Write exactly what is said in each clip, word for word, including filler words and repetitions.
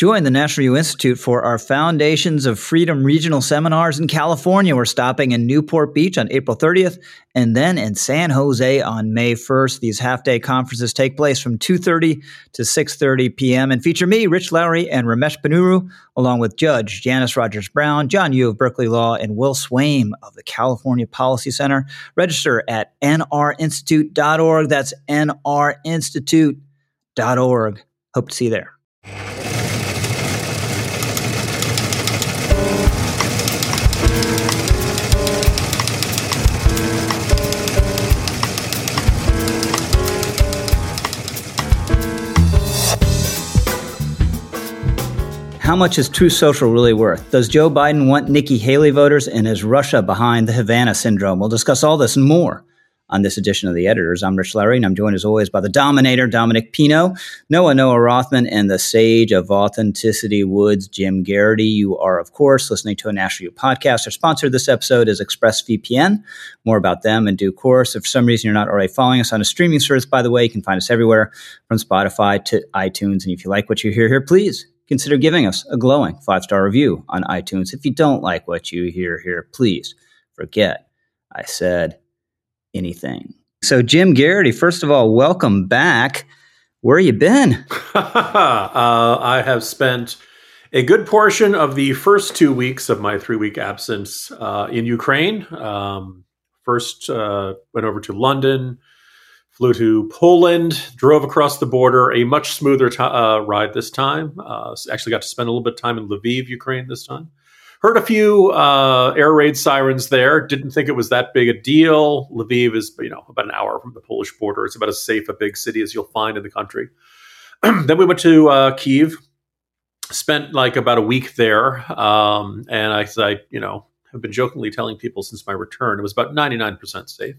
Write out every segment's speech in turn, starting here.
Join the National Review Institute for our Foundations of Freedom regional seminars in California. We're stopping in Newport Beach on April thirtieth and then in San Jose on May first. These half-day conferences take place from two thirty to six thirty p.m. and feature me, Rich Lowry, and Ramesh Ponnuru, along with Judge Janice Rogers-Brown, John Yu of Berkeley Law, and Will Swaim of the California Policy Center. Register at N R institute dot org. That's N R institute dot org. Hope to see you there. How much is Truth Social really worth? Does Joe Biden want Nikki Haley voters, and is Russia behind the Havana syndrome? We'll discuss all this and more on this edition of The Editors. I'm Rich Lowry, and I'm joined as always by the Dominator, Dominic Pino, Noah Noah Rothman, and the Sage of Authenticity Woods, Jim Garrity. You are, of course, listening to a National Review podcast. Our sponsor of this episode is ExpressVPN. More about them in due course. If for some reason you're not already following us on a streaming service, by the way, you can find us everywhere from Spotify to iTunes. And if you like what you hear here, please consider giving us a glowing five-star review on iTunes. If you don't like what you hear here, please forget I said anything. So, Jim Garrity, first of all, welcome back. Where you been? uh, I have spent a good portion of the first two weeks of my three-week absence uh, in Ukraine. Um, first, uh, went over to London, flew to Poland, drove across the border, a much smoother t- uh, ride this time. Uh, actually got to spend a little bit of time in Lviv, Ukraine this time. Heard a few uh, air raid sirens there. Didn't think it was that big a deal. Lviv is, you know, about an hour from the Polish border. It's about as safe a big city as you'll find in the country. Then we went to uh, Kyiv, spent like about a week there. Um, and I, I, you know, have been jokingly telling people since my return, it was about ninety-nine percent safe.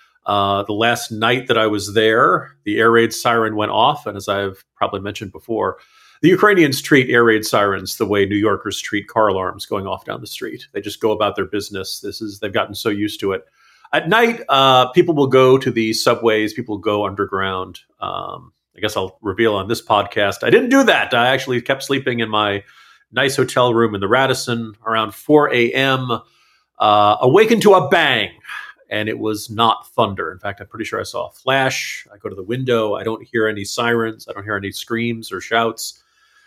Uh, the last night that I was there, the air raid siren went off. And as I've probably mentioned before, the Ukrainians treat air raid sirens the way New Yorkers treat car alarms going off down the street. They just go about their business. This is, they've gotten so used to it. At night, uh, people will go to the subways. People will go underground. Um, I guess I'll reveal on this podcast, I didn't do that. I actually kept sleeping in my nice hotel room in the Radisson around four a.m., uh, awakened to a bang. And it was not thunder. In fact, I'm pretty sure I saw a flash. I go to the window. I don't hear any sirens. I don't hear any screams or shouts.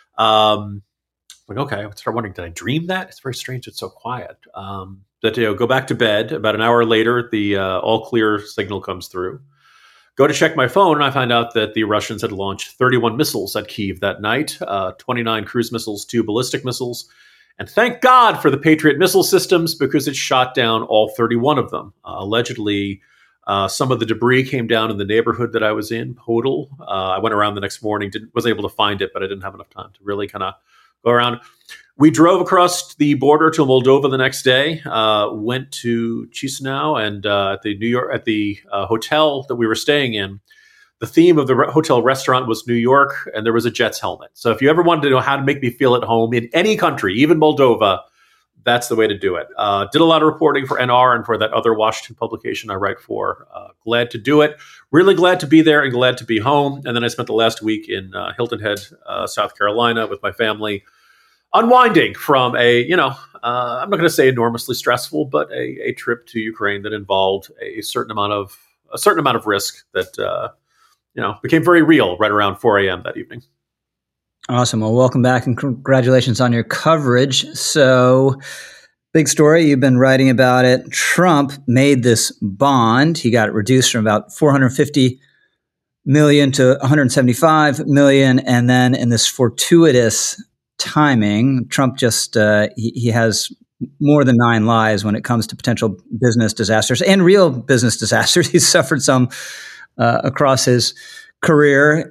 Um, like, okay, I start wondering, did I dream that? It's very strange. It's so quiet. Um, but, you know, go back to bed. About an hour later, the uh, all clear signal comes through. Go to check my phone, and I find out that the Russians had launched thirty-one missiles at Kyiv that night, uh, twenty-nine cruise missiles, two ballistic missiles. And thank God for the Patriot missile systems, because it shot down all thirty-one of them. Uh, allegedly, uh, some of the debris came down in the neighborhood that I was in, Podol. Uh, I went around the next morning, didn't, wasn't able to find it, but I didn't have enough time to really kind of go around. We drove across the border to Moldova the next day, uh, went to Chisinau, and uh, at the New York at the uh, hotel that we were staying in, the theme of the re- hotel restaurant was New York, and there was a Jets helmet. So if you ever wanted to know how to make me feel at home in any country, even Moldova, that's the way to do it. Uh, did a lot of reporting for N R and for that other Washington publication I write for. Uh, glad to do it. Really glad to be there and glad to be home. And then I spent the last week in uh, Hilton Head, uh, South Carolina with my family, unwinding from a, you know, uh, I'm not going to say enormously stressful, but a, a trip to Ukraine that involved a certain amount of a certain amount of risk that, uh, you know, became very real right around four a.m. that evening. Awesome. Well, welcome back and congratulations on your coverage. So, big story. You've been writing about it. Trump made this bond. He got it reduced from about four hundred fifty million to one hundred seventy-five million. And then in this fortuitous timing, Trump just, uh, he, he has more than nine lives when it comes to potential business disasters and real business disasters. He's suffered some uh, across his career.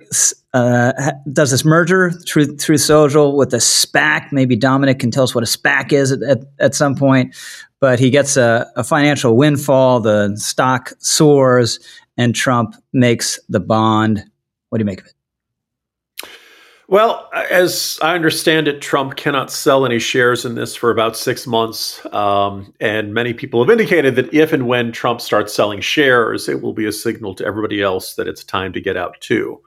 Uh, does this merger through through social with a SPAC? Maybe Dominic can tell us what a SPAC is at, at, at some point. But he gets a, a financial windfall. The stock soars, and Trump makes the bond. What do you make of it? Well, as I understand it, Trump cannot sell any shares in this for about six months. Um, and many people have indicated that if and when Trump starts selling shares, it will be a signal to everybody else that it's time to get out too.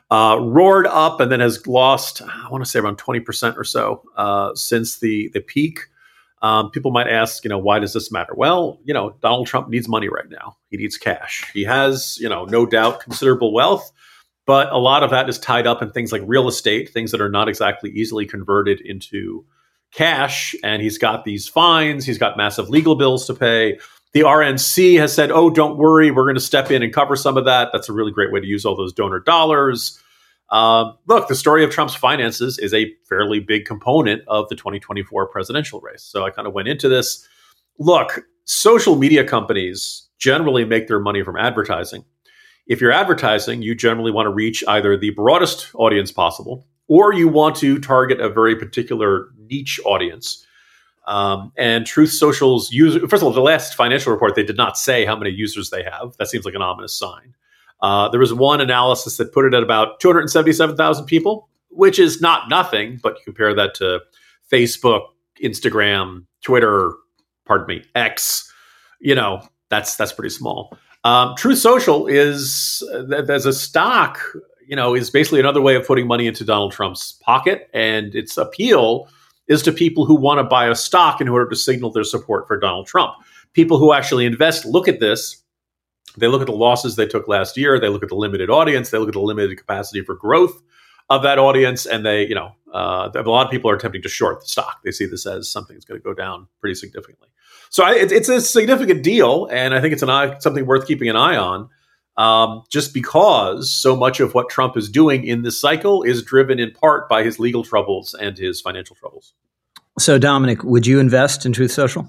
uh, roared up and then has lost, I want to say around twenty percent or so uh, since the, the peak. Um, people might ask, you know, why does this matter? Well, you know, Donald Trump needs money right now. He needs cash. He has, you know, no doubt considerable wealth, but a lot of that is tied up in things like real estate, things that are not exactly easily converted into cash. And he's got these fines. He's got massive legal bills to pay. The R N C has said, oh, don't worry, we're going to step in and cover some of that. That's a really great way to use all those donor dollars. Uh, look, the story of Trump's finances is a fairly big component of the twenty twenty-four presidential race. So I kind of went into this. Look, social media companies generally make their money from advertising. If you're advertising, you generally want to reach either the broadest audience possible, or you want to target a very particular niche audience. Um, and Truth Social's user, first of all, the last financial report, they did not say how many users they have. That seems like an ominous sign. Uh, there was one analysis that put it at about two hundred seventy-seven thousand people, which is not nothing, but you compare that to Facebook, Instagram, Twitter, pardon me, X, you know, that's that's pretty small. Um, Truth Social is, as a stock, you know, is basically another way of putting money into Donald Trump's pocket, and its appeal is to people who want to buy a stock in order to signal their support for Donald Trump. People who actually invest look at this. They look at the losses they took last year. They look at the limited audience. They look at the limited capacity for growth of that audience. And they, you know, uh, a lot of people are attempting to short the stock. They see this as something that's going to go down pretty significantly. So I, it, it's a significant deal. And I think it's an eye, something worth keeping an eye on, um, just because so much of what Trump is doing in this cycle is driven in part by his legal troubles and his financial troubles. So, Dominic, would you invest in Truth Social?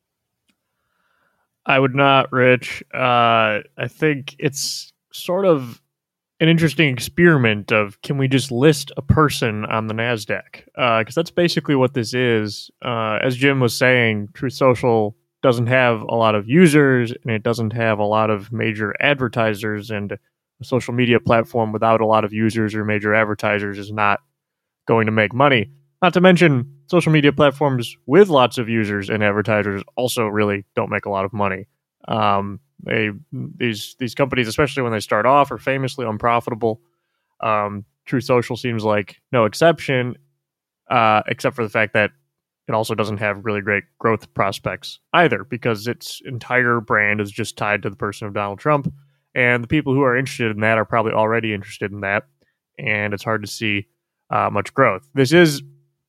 I would not, Rich. Uh, I think it's sort of an interesting experiment of, can we just list a person on the NASDAQ? Because uh, that's basically what this is. Uh, as Jim was saying, Truth Social doesn't have a lot of users, and it doesn't have a lot of major advertisers, and a social media platform without a lot of users or major advertisers is not going to make money. Not to mention, social media platforms with lots of users and advertisers also really don't make a lot of money. Um, they these these companies, especially when they start off, are famously unprofitable. Um, Truth Social seems like no exception, uh, except for the fact that it also doesn't have really great growth prospects either, because its entire brand is just tied to the person of Donald Trump, and the people who are interested in that are probably already interested in that, and it's hard to see uh, much growth. This is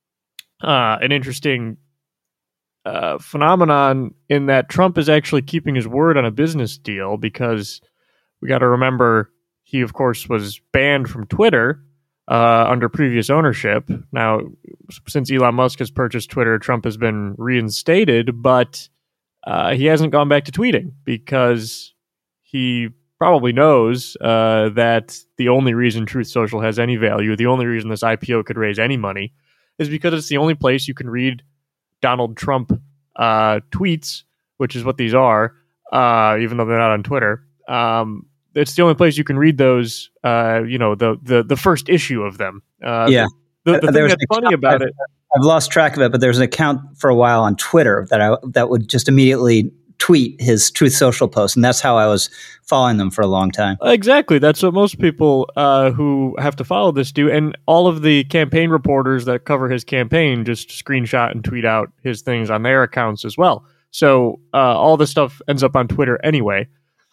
Uh, an interesting uh, phenomenon in that Trump is actually keeping his word on a business deal, because we got to remember he, of course, was banned from Twitter uh, under previous ownership. Now, since Elon Musk has purchased Twitter, Trump has been reinstated, but uh, he hasn't gone back to tweeting, because he probably knows uh, that the only reason Truth Social has any value, the only reason this I P O could raise any money, is because it's the only place you can read Donald Trump uh, tweets, which is what these are, uh, even though they're not on Twitter. Um, it's the only place you can read those, uh, you know, the, the the first issue of them. Uh, yeah. The, the thing that's funny about I've, it... I've lost track of it, but there's an account for a while on Twitter that I that would just immediately tweet his Truth Social post, and that's how I was following them for a long time. Exactly. That's what most people uh, who have to follow this do, and all of the campaign reporters that cover his campaign just screenshot and tweet out his things on their accounts as well. So uh, all this stuff ends up on Twitter anyway.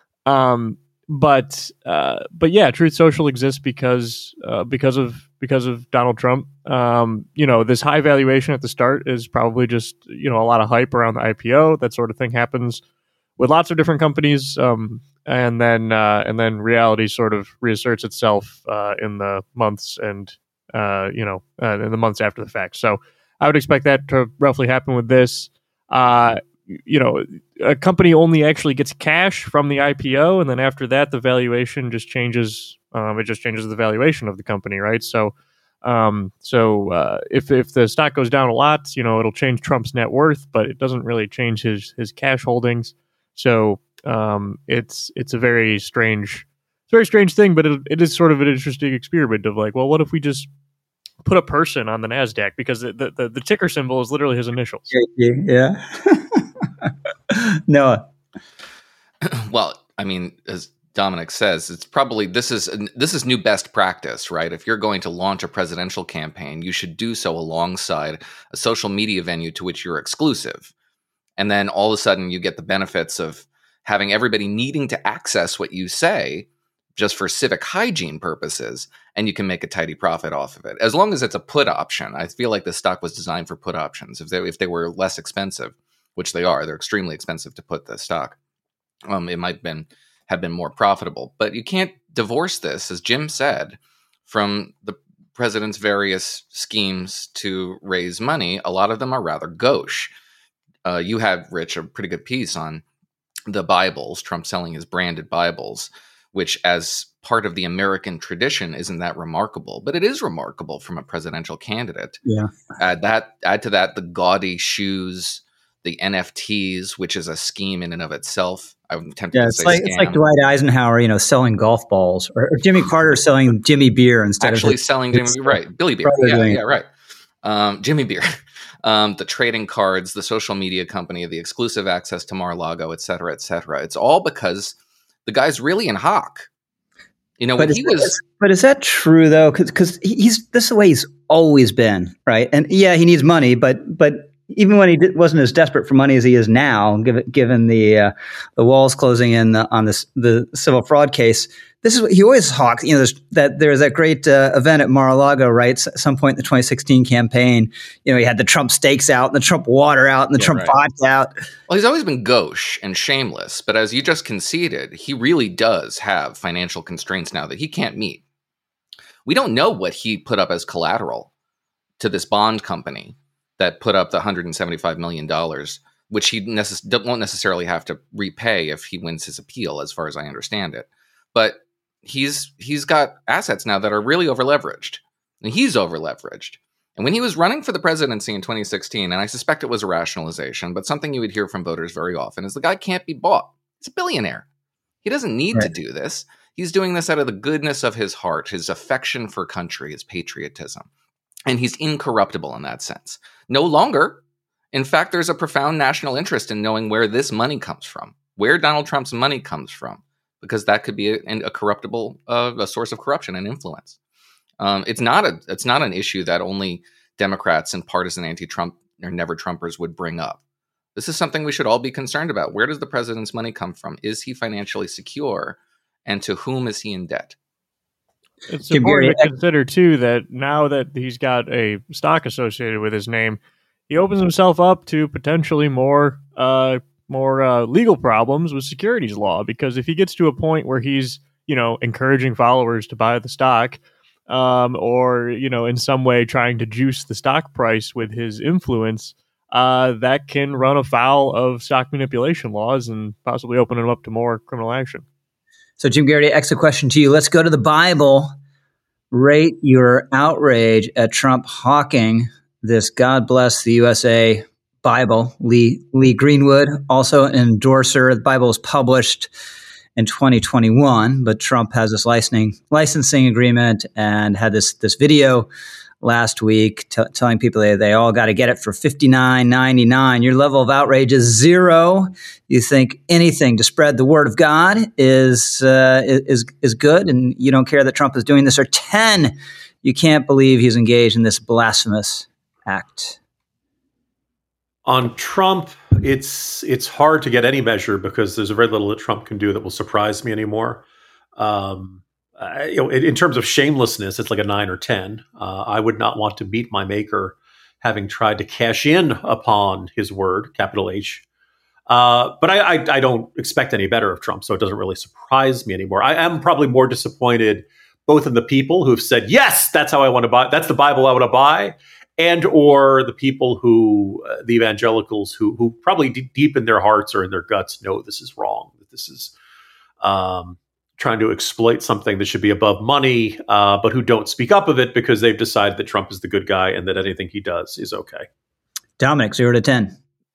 Um, but uh, but yeah, Truth Social exists because uh, because of because of Donald Trump. Um, you know, this high valuation at the start is probably just, you know, a lot of hype around the I P O. That sort of thing happens with lots of different companies, um, and then uh, and then reality sort of reasserts itself uh, in the months and uh, you know uh, in the months after the fact. So I would expect that to roughly happen with this. Uh, you know, a company only actually gets cash from the I P O, and then after that, the valuation just changes. Um, it just changes the valuation of the company, right? So, um, so uh, if if the stock goes down a lot, you know, it'll change Trump's net worth, but it doesn't really change his his cash holdings. So um, it's it's a very strange, it's a very strange thing, but it, it is sort of an interesting experiment of like, well, what if we just put a person on the NASDAQ, because the the, the ticker symbol is literally his initials. Yeah. Noah. Well, I mean, as Dominic says, it's probably this is this is new best practice, right? If you're going to launch a presidential campaign, you should do so alongside a social media venue to which you're exclusive. And then all of a sudden you get the benefits of having everybody needing to access what you say just for civic hygiene purposes, and you can make a tidy profit off of it. As long as it's a put option. I feel like the stock was designed for put options. If they if they were less expensive, which they are, they're extremely expensive to put the stock. Um, it might have been have been more profitable. But you can't divorce this, as Jim said, from the president's various schemes to raise money. A lot of them are rather gauche. Uh, you had, Rich, a pretty good piece on the Bibles, Trump selling his branded Bibles, which as part of the American tradition isn't that remarkable, but it is remarkable from a presidential candidate. Yeah. Add that, add to that the gaudy shoes, the N F Ts, which is a scheme in and of itself. I'm tempted yeah, to it's say like scam. it's like Dwight Eisenhower, you know, selling golf balls, or, or Jimmy Carter selling Jimmy beer instead actually of his, selling Jimmy, his, right? Billy Beer, brother yeah, doing yeah, it. right. Um, Jimmy Beer, um, the trading cards, the social media company, the exclusive access to Mar-a-Lago, et cetera, et cetera. It's all because the guy's really in hock. You know, But when is, he was, but is that true though? Because he's this is the way he's always been, right? And yeah, he needs money, but but even when he did, wasn't as desperate for money as he is now, given given the uh, the walls closing in the, on this the civil fraud case, this is what he always hawks. You know, there's that there was that great uh, event at Mar-a-Lago, right? S- some point in the twenty sixteen campaign, you know, he had the Trump steaks out and the Trump water out and the Yeah, Trump right. vodka out. well, he's always been gauche and shameless, but as you just conceded, he really does have financial constraints now that he can't meet. We don't know what he put up as collateral to this bond company that put up the one hundred seventy-five million dollars, which he necess- won't necessarily have to repay if he wins his appeal, as far as I understand it. But he's he's got assets now that are really over-leveraged. And he's over-leveraged. And when he was running for the presidency in twenty sixteen, and I suspect it was a rationalization, but something you would hear from voters very often is the guy can't be bought. He's a billionaire. He doesn't need Right. to do this. He's doing this out of the goodness of his heart, his affection for country, his patriotism. And he's incorruptible in that sense. No longer. In fact, there's a profound national interest in knowing where this money comes from, where Donald Trump's money comes from, because that could be a, a corruptible, uh, a source of corruption and influence. Um, it's not a, it's not an issue that only Democrats and partisan anti-Trump or never-Trumpers would bring up. This is something we should all be concerned about. Where does the president's money come from? Is he financially secure? And to whom is he in debt? It's Jim important Gary, to consider, too, that now that he's got a stock associated with his name, he opens himself up to potentially more uh, more uh, legal problems with securities law. Because if he gets to a point where he's, you know, encouraging followers to buy the stock, um, or, you know, in some way trying to juice the stock price with his influence, uh, that can run afoul of stock manipulation laws and possibly open him up to more criminal action. So, Jim Garrity, X, a question to you. Let's go to the Bible. Rate your outrage at Trump hawking this God Bless the U S A Bible. Lee Lee Greenwood, also an endorser. The Bible was published in twenty twenty-one, but Trump has this licensing licensing agreement and had this this video last week t- telling people they, they all got to get it for fifty-nine ninety-nine. Your level of outrage is zero. You think anything to spread the word of God is uh, is is good, and you don't care that Trump is doing this. Or ten, you can't believe he's engaged in this blasphemous act. On Trump, it's it's hard to get any measure because there's very little that Trump can do that will surprise me anymore. Um, I, you know, in, in terms of shamelessness, it's like a nine or ten. Uh, I would not want to meet my maker, having tried to cash in upon his word, capital H. Uh, but I, I, I don't expect any better of Trump, so it doesn't really surprise me anymore. I am probably more disappointed both in the people who have said, yes, that's how I want to buy, that's the Bible I want to buy, and or the people who, uh, the evangelicals who who probably d- deep in their hearts or in their guts know this is wrong, that this is um, trying to exploit something that should be above money, uh, but who don't speak up of it because they've decided that Trump is the good guy and that anything he does is okay. Dominic, zero to ten.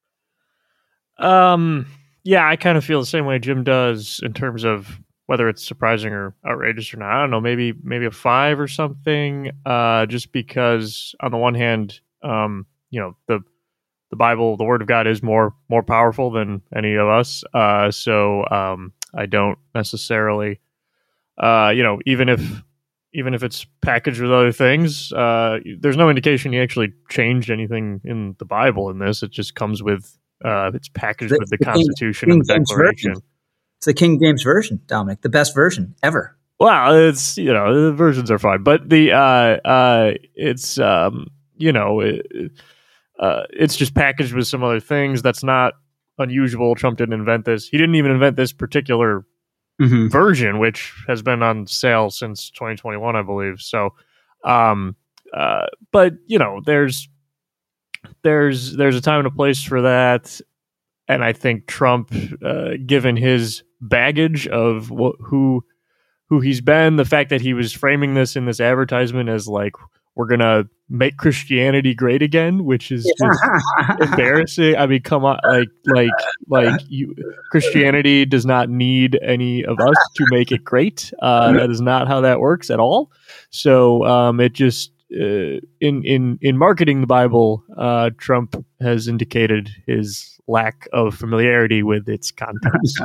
Um, yeah, I kind of feel the same way Jim does in terms of whether it's surprising or outrageous or not. I don't know, maybe maybe a five or something. Uh, just because on the one hand, um, you know, the the Bible, the Word of God, is more more powerful than any of us. Uh, so um, I don't necessarily, uh, you know, even if even if it's packaged with other things, uh, there's no indication he actually changed anything in the Bible in this. It just comes with, uh, it's packaged The- with the the King- Constitution King and the James Declaration. Version. It's the King James Version, Dominic, the best version ever. Well, it's, you know, the versions are fine, but the uh, uh, it's um, you know, it, uh, it's just packaged with some other things. That's not unusual. Trump didn't invent this. He didn't even invent this particular Mm-hmm. version, which has been on sale since twenty twenty-one, I believe. So, um, uh, but you know, there's there's there's a time and a place for that, and I think Trump, uh, given his baggage of wh- who. who he's been, the fact that he was framing this in this advertisement as like, we're going to make Christianity great again, which is just embarrassing. I mean, come on, like, like, like you, Christianity does not need any of us to make it great. Uh, that is not how that works at all. So, um, it just, uh, in, in, in marketing the Bible, uh, Trump has indicated his lack of familiarity with its contents.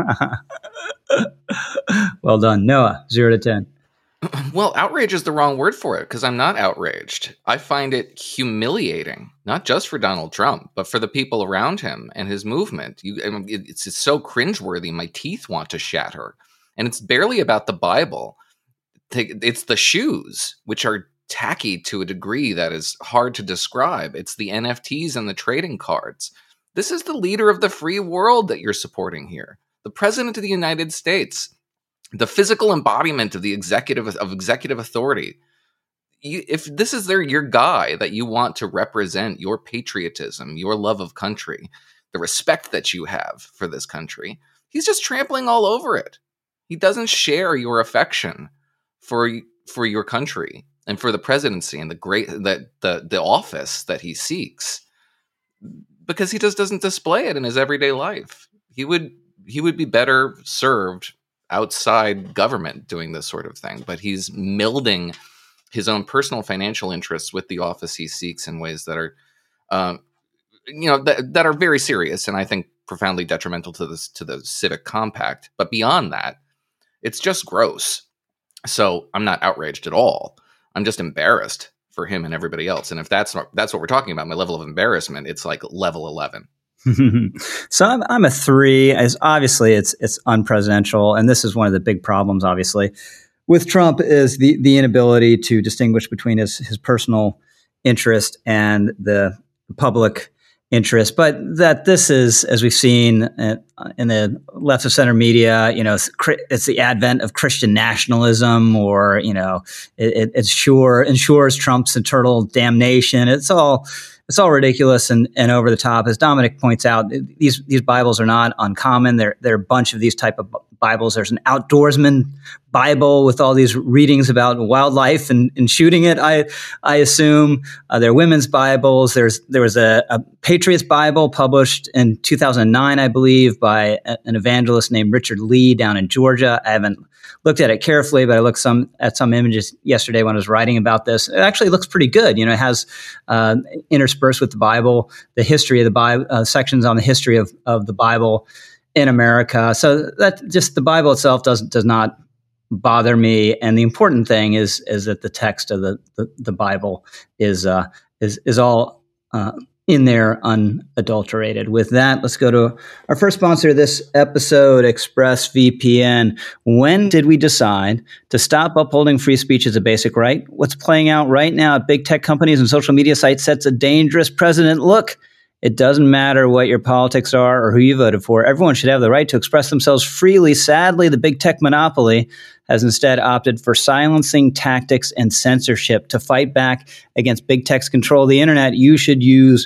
Well done. Noah, zero to ten. Well, outrage is the wrong word for it because I'm not outraged. I find it humiliating, not just for Donald Trump, but for the people around him and his movement. You, I mean, it's, it's so cringeworthy, my teeth want to shatter. And it's barely about the Bible. It's the shoes, which are tacky to a degree that is hard to describe. It's the N F Ts and the trading cards. This is the leader of the free world that you're supporting here. The president of the United States, the physical embodiment of the executive of executive authority. You, if this is their, your guy that you want to represent your patriotism, your love of country, the respect that you have for this country, he's just trampling all over it. He doesn't share your affection for for your country and for the presidency and the great that the the office that he seeks, because he just doesn't display it in his everyday life. He would he would be better served outside government doing this sort of thing, but he's melding his own personal financial interests with the office he seeks in ways that are, um, you know, that, that are very serious and I think profoundly detrimental to this to the civic compact. But beyond that, it's just gross. So I'm not outraged at all. I'm just embarrassed for him and everybody else. And if that's not, that's what we're talking about, my level of embarrassment, it's like level eleven. So I'm, I'm a three. As obviously, it's it's unpresidential, and this is one of the big problems. Obviously, with Trump is the the inability to distinguish between his his personal interest and the public interest. But that this is, as we've seen in the left of center media, you know, it's, it's the advent of Christian nationalism, or you know, it, it ensure ensures Trump's eternal damnation. It's all. It's all ridiculous and, and over the top. As Dominic points out, these these Bibles are not uncommon. There, there are a bunch of these type of Bibles. There's an outdoorsman Bible with all these readings about wildlife and, and shooting it, I I assume. Uh, there are women's Bibles. There's There was a, a Patriots Bible published in two thousand nine, I believe, by a, an evangelist named Richard Lee down in Georgia. I haven't looked at it carefully, but I looked some at some images yesterday when I was writing about this. It actually looks pretty good. You know, it has uh, interspersed with the Bible, the history of the Bible, uh, sections on the history of, of the Bible in America. So that just the Bible itself does does not bother me. And the important thing is is that the text of the the, the Bible is uh, is is all uh, in there unadulterated. With that, let's go to our first sponsor of this episode, ExpressVPN. When did we decide to stop upholding free speech as a basic right? What's playing out right now at big tech companies and social media sites sets a dangerous precedent. Look, it doesn't matter what your politics are or who you voted for. Everyone should have the right to express themselves freely. Sadly, the big tech monopoly has instead opted for silencing tactics and censorship. To fight back against big tech's control of the internet, you should use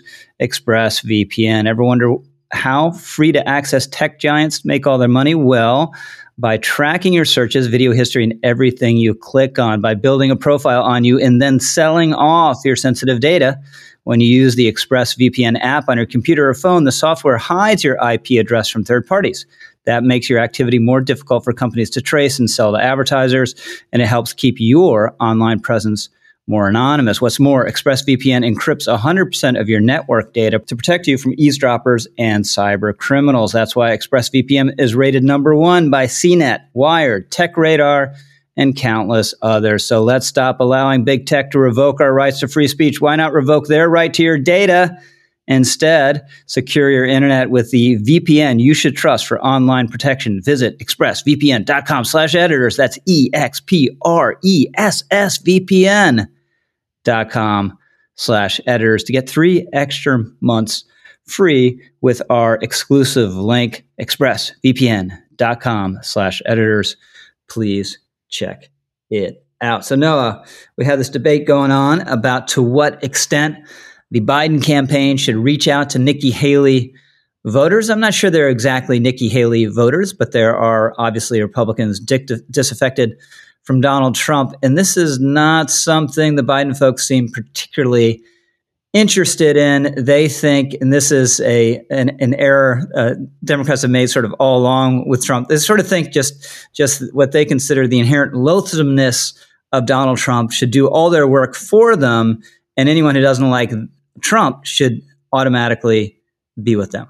ExpressVPN. Ever wonder how free-to-access tech giants make all their money? Well, by tracking your searches, video history, and everything you click on, by building a profile on you and then selling off your sensitive data. When you use the ExpressVPN app on your computer or phone, the software hides your I P address from third parties. That makes your activity more difficult for companies to trace and sell to advertisers, and it helps keep your online presence more anonymous. What's more, ExpressVPN encrypts one hundred percent of your network data to protect you from eavesdroppers and cyber criminals. That's why ExpressVPN is rated number one by C net, Wired, TechRadar, and countless others. So let's stop allowing big tech to revoke our rights to free speech. Why not revoke their right to your data? Instead, secure your internet with the V P N you should trust for online protection. Visit expressvpn.com slash editors. That's E X P R E S S V P N dot com slash editors to get three extra months free with our exclusive link, expressvpn.com slash editors. Please check it out. So Noah, we have this debate going on about to what extent the Biden campaign should reach out to Nikki Haley voters. I'm not sure they're exactly Nikki Haley voters, but there are obviously Republicans dic- disaffected from Donald Trump. And this is not something the Biden folks seem particularly interested in. They think, and this is a an, an error uh, Democrats have made sort of all along with Trump, they sort of think just, just what they consider the inherent loathsomeness of Donald Trump should do all their work for them, and anyone who doesn't like Trump should automatically be with them.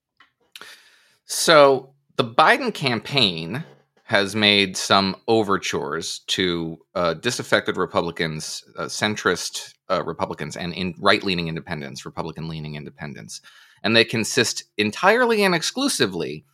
So the Biden campaign has made some overtures to uh, disaffected Republicans, uh, centrist uh, Republicans, and in right-leaning independents, Republican-leaning independents. And they consist entirely and exclusively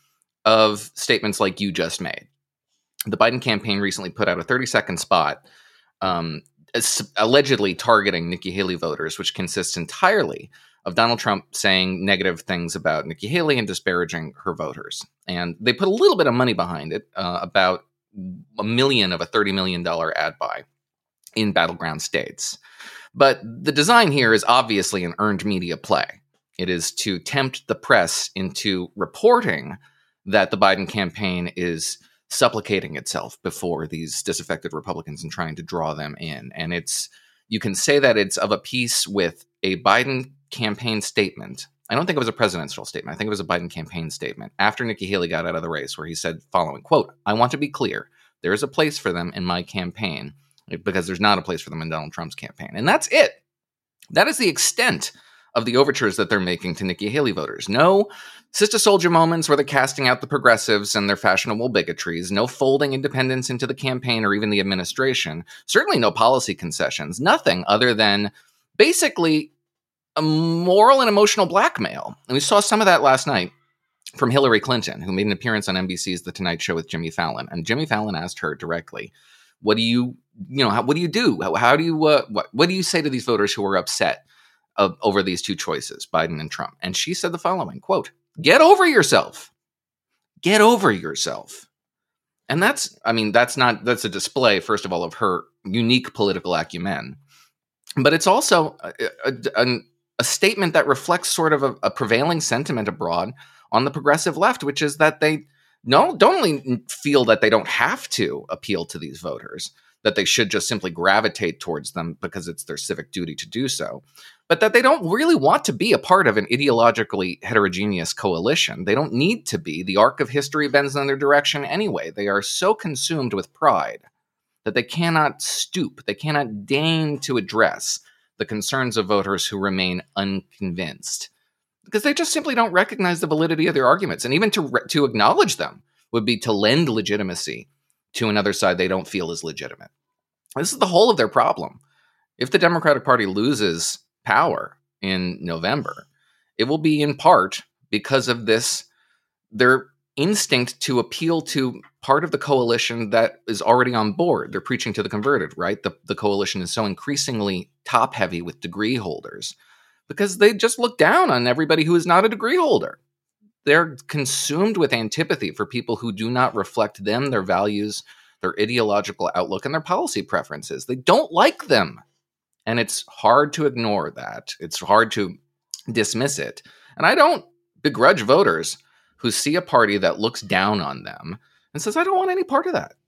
of statements like you just made. The Biden campaign recently put out a thirty-second spot um, allegedly targeting Nikki Haley voters, which consists entirely of Donald Trump saying negative things about Nikki Haley and disparaging her voters. And they put a little bit of money behind it, uh, about a million of a thirty million dollars ad buy in battleground states. But the design here is obviously an earned media play. It is to tempt the press into reporting that the Biden campaign is supplicating itself before these disaffected Republicans and trying to draw them in. And it's, you can say that it's of a piece with a Biden campaign statement. I don't think it was a presidential statement. I think it was a Biden campaign statement after Nikki Haley got out of the race, where he said following, quote, "I want to be clear. There is a place for them in my campaign because there's not a place for them in Donald Trump's campaign." And that's it. That is the extent of the overtures that they're making to Nikki Haley voters. No Sister Soldier moments where they're casting out the progressives and their fashionable bigotries. No folding independents into the campaign or even the administration. Certainly no policy concessions. Nothing other than basically a moral and emotional blackmail. And we saw some of that last night from Hillary Clinton, who made an appearance on N B C's The Tonight Show with Jimmy Fallon. And Jimmy Fallon asked her directly, what do you, you know, how, what do you do? How, how do you, uh, what, what do you say to these voters who are upset of, over these two choices, Biden and Trump? And she said the following, quote, "Get over yourself. Get over yourself." And that's, I mean, that's not, that's a display, first of all, of her unique political acumen. But it's also a, a, a, a statement that reflects sort of a, a prevailing sentiment abroad on the progressive left, which is that they no, don't only feel that they don't have to appeal to these voters, that they should just simply gravitate towards them because it's their civic duty to do so, but that they don't really want to be a part of an ideologically heterogeneous coalition. They don't need to be. The arc of history bends in their direction anyway. They are so consumed with pride that they cannot stoop, they cannot deign to address the concerns of voters who remain unconvinced, because they just simply don't recognize the validity of their arguments. And even to re- to acknowledge them would be to lend legitimacy to another side they don't feel is legitimate. This is the whole of their problem. If the Democratic Party loses power in November, it will be in part because of this, their instinct to appeal to part of the coalition that is already on board. They're preaching to the converted, right? The, the coalition is so increasingly top-heavy with degree holders because they just look down on everybody who is not a degree holder. They're consumed with antipathy for people who do not reflect them, their values, their ideological outlook, and their policy preferences. They don't like them. And it's hard to ignore that. It's hard to dismiss it. And I don't begrudge voters who see a party that looks down on them and says, I don't want any part of that.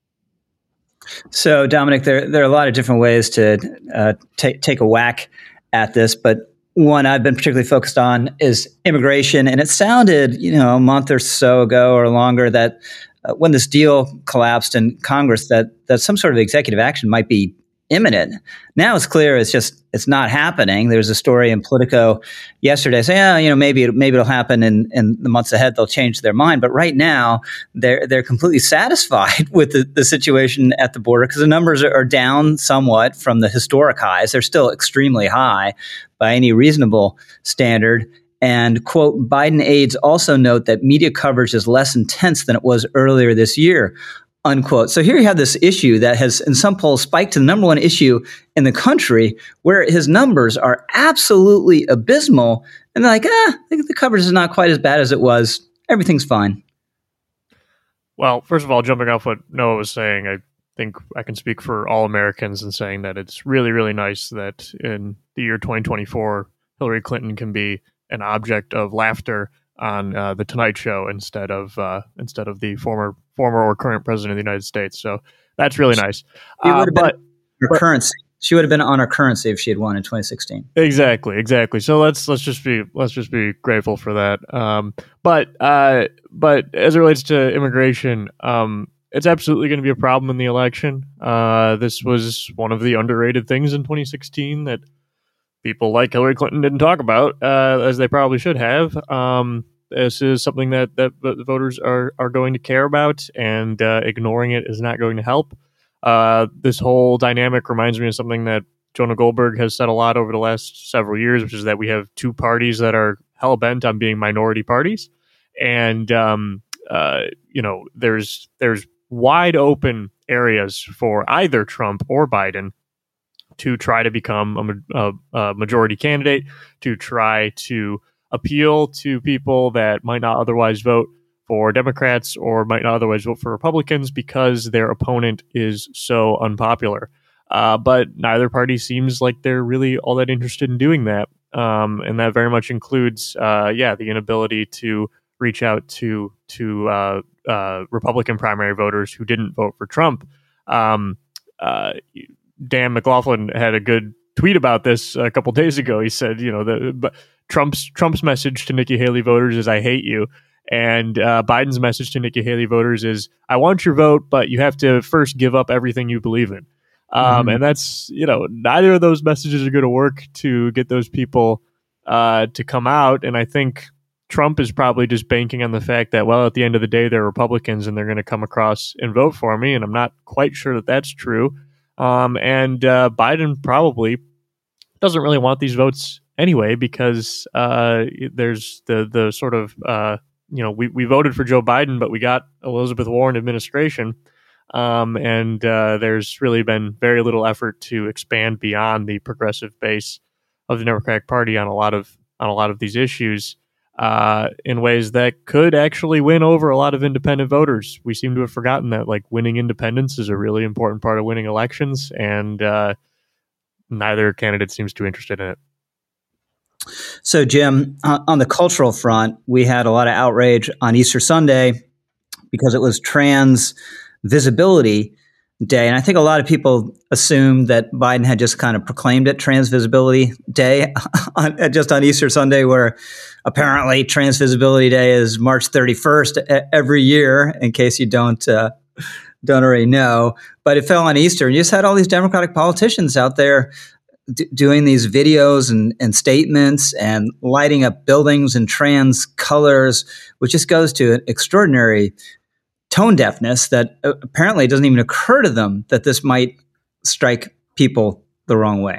So, Dominic, there, there are a lot of different ways to uh, t- take a whack at this, but one I've been particularly focused on is immigration. And it sounded, you know, a month or so ago or longer that uh, when this deal collapsed in Congress, that that some sort of executive action might be imminent. Now it's clear it's just it's not happening. There's a story in Politico yesterday saying, oh, you know, maybe it, maybe it'll happen in, in the months ahead. They'll change their mind. But right now, they're they're completely satisfied with the, the situation at the border because the numbers are, are down somewhat from the historic highs. They're still extremely high by any reasonable standard. And, quote, Biden aides also note that media coverage is less intense than it was earlier this year, unquote. So here you have this issue that has, in some polls, spiked to the number one issue in the country, where his numbers are absolutely abysmal. And they're like, ah, the coverage is not quite as bad as it was. Everything's fine. Well, first of all, jumping off what Noah was saying, I think I can speak for all Americans in saying that it's really, really nice that in the year twenty twenty-four, Hillary Clinton can be an object of laughter on uh, the Tonight Show instead of uh, instead of the former former or current president of the United States. So that's really nice. She would Uh, have but been her but- currency. She would have been on her currency if she had won in twenty sixteen. exactly, exactly. So let's let's just be let's just be grateful for that. Um, but uh, but as it relates to immigration, um, it's absolutely going to be a problem in the election. Uh, this was one of the underrated things in twenty sixteen that people like Hillary Clinton didn't talk about, uh, as they probably should have. Um, this is something that, that the voters are, are going to care about, and uh, ignoring it is not going to help. Uh, this whole dynamic reminds me of something that Jonah Goldberg has said a lot over the last several years, which is that we have two parties that are hell-bent on being minority parties. And, um, uh, you know, there's there's wide open areas for either Trump or Biden to try to become a, a, a majority candidate, to try to appeal to people that might not otherwise vote for Democrats or might not otherwise vote for Republicans because their opponent is so unpopular. Uh, but neither party seems like they're really all that interested in doing that. Um, and that very much includes, uh, yeah, the inability to reach out to to uh, uh, Republican primary voters who didn't vote for Trump. Um, uh, Dan McLaughlin had a good tweet about this a couple days ago. He said, you know, the Trump's Trump's message to Nikki Haley voters is "I hate you," and uh, Biden's message to Nikki Haley voters is "I want your vote, but you have to first give up everything you believe in." Um, mm-hmm. And that's, you know, neither of those messages are going to work to get those people uh, to come out. And I think Trump is probably just banking on the fact that, well, at the end of the day, they're Republicans and they're going to come across and vote for me. And I'm not quite sure that that's true. Um, and uh, Biden probably doesn't really want these votes anyway, because uh, there's the the sort of, uh, you know, we, we voted for Joe Biden, but we got Elizabeth Warren administration. Um, and uh, there's really been very little effort to expand beyond the progressive base of the Democratic Party on a lot of on a lot of these issues uh, in ways that could actually win over a lot of independent voters. We seem to have forgotten that, like, winning independents is a really important part of winning elections, and uh, neither candidate seems too interested in it. So, Jim, uh, on the cultural front, we had a lot of outrage on Easter Sunday because it was Trans Visibility Day. And I think a lot of people assumed that Biden had just kind of proclaimed it Trans Visibility Day on, just on Easter Sunday, where apparently Trans Visibility Day is March thirty-first every year, in case you don't uh, don't already know. But it fell on Easter, and you just had all these Democratic politicians out there d- doing these videos and, and statements and lighting up buildings in trans colors, which just goes to an extraordinary tone deafness that apparently doesn't even occur to them that this might strike people the wrong way.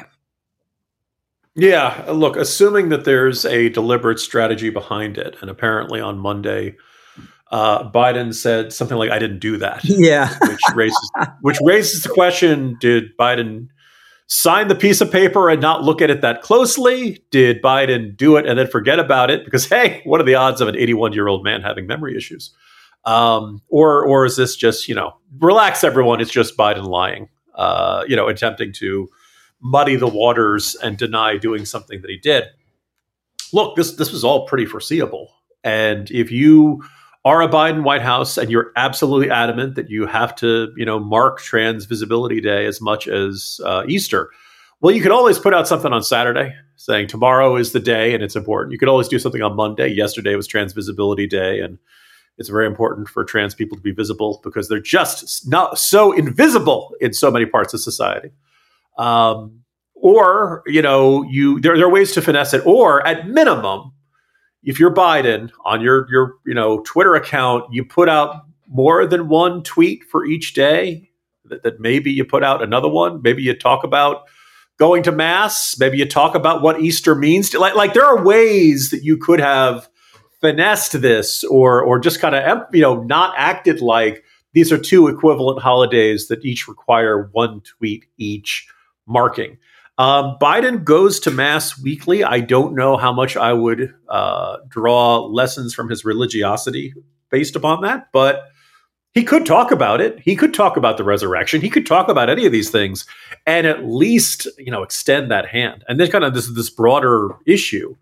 Yeah, look, assuming that there's a deliberate strategy behind it, and apparently on Monday, uh, Biden said something like, "I didn't do that." Yeah, which raises which raises the question: did Biden sign the piece of paper and not look at it that closely? Did Biden do it and then forget about it? Because hey, what are the odds of an eighty-one-year-old man having memory issues? Um, or, or is this just, you know, relax everyone, it's just Biden lying, uh, you know, attempting to muddy the waters and deny doing something that he did? Look, this, this was all pretty foreseeable. And if you are a Biden White House and you're absolutely adamant that you have to, you know, mark Trans Visibility Day as much as uh, Easter, well, you could always put out something on Saturday saying tomorrow is the day and it's important. You could always do something on Monday. Yesterday was Trans Visibility Day, and it's very important for trans people to be visible because they're just not so invisible in so many parts of society. Um, or, you know, you there, there are ways to finesse it. Or at minimum, if you're Biden on your, your, you know, Twitter account, you put out more than one tweet for each day, that, that maybe you put out another one. Maybe you talk about going to mass. Maybe you talk about what Easter means. To, like, like there are ways that you could have finessed this, or, or just kind of, you know, not acted like these are two equivalent holidays that each require one tweet each marking. Um, Biden goes to mass weekly. I don't know how much I would uh, draw lessons from his religiosity based upon that, but he could talk about it. He could talk about the resurrection. He could talk about any of these things, and at least, you know, extend that hand. And then kind of this this broader issue.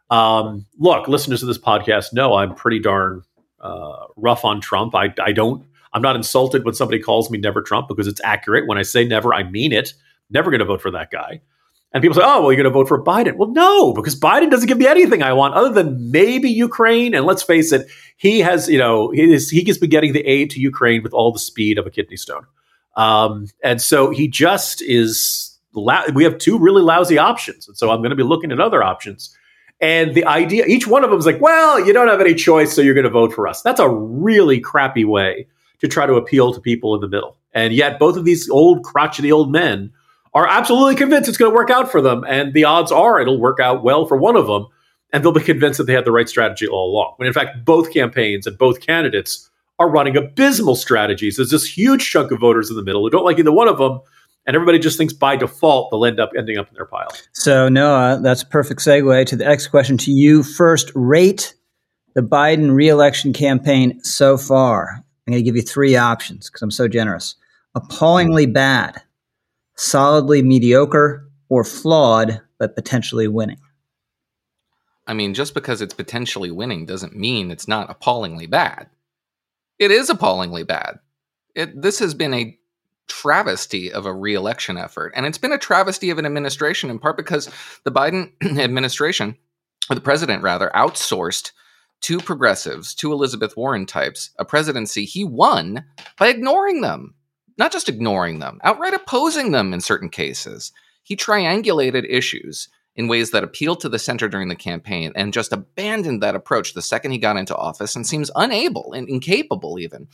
Um, look, listeners to this podcast know I'm pretty darn uh, rough on Trump. I, I don't. I'm not insulted when somebody calls me Never Trump, because it's accurate. When I say never, I mean it. Never going to vote for that guy. And people say, oh, well, you're going to vote for Biden. Well, no, because Biden doesn't give me anything I want other than maybe Ukraine. And let's face it, he has, you know, he, is, he has been getting the aid to Ukraine with all the speed of a kidney stone. Um, and so he just is, la- we have two really lousy options. And so I'm going to be looking at other options. And the idea, each one of them is like, well, you don't have any choice, so you're going to vote for us. That's a really crappy way to try to appeal to people in the middle. And yet both of these old crotchety old men are absolutely convinced it's going to work out for them. And the odds are it'll work out well for one of them. And they'll be convinced that they had the right strategy all along. When in fact, both campaigns and both candidates are running abysmal strategies. There's this huge chunk of voters in the middle who don't like either one of them. And everybody just thinks by default they'll end up ending up in their pile. So, Noah, that's a perfect segue to the next question to you. First, rate the Biden re-election campaign so far. I'm going to give you three options because I'm so generous. Appallingly bad, solidly mediocre, or flawed, but potentially winning. I mean, just because it's potentially winning doesn't mean it's not appallingly bad. It is appallingly bad. It, this has been a travesty of a re-election effort, and it's been a travesty of an administration, in part because the Biden administration, or the president rather, outsourced to progressives, to Elizabeth Warren types, a presidency he won by ignoring them. Not just ignoring them, outright opposing them in certain cases. He triangulated issues in ways that appealed to the center during the campaign and just abandoned that approach the second he got into office, and seems unable and incapable even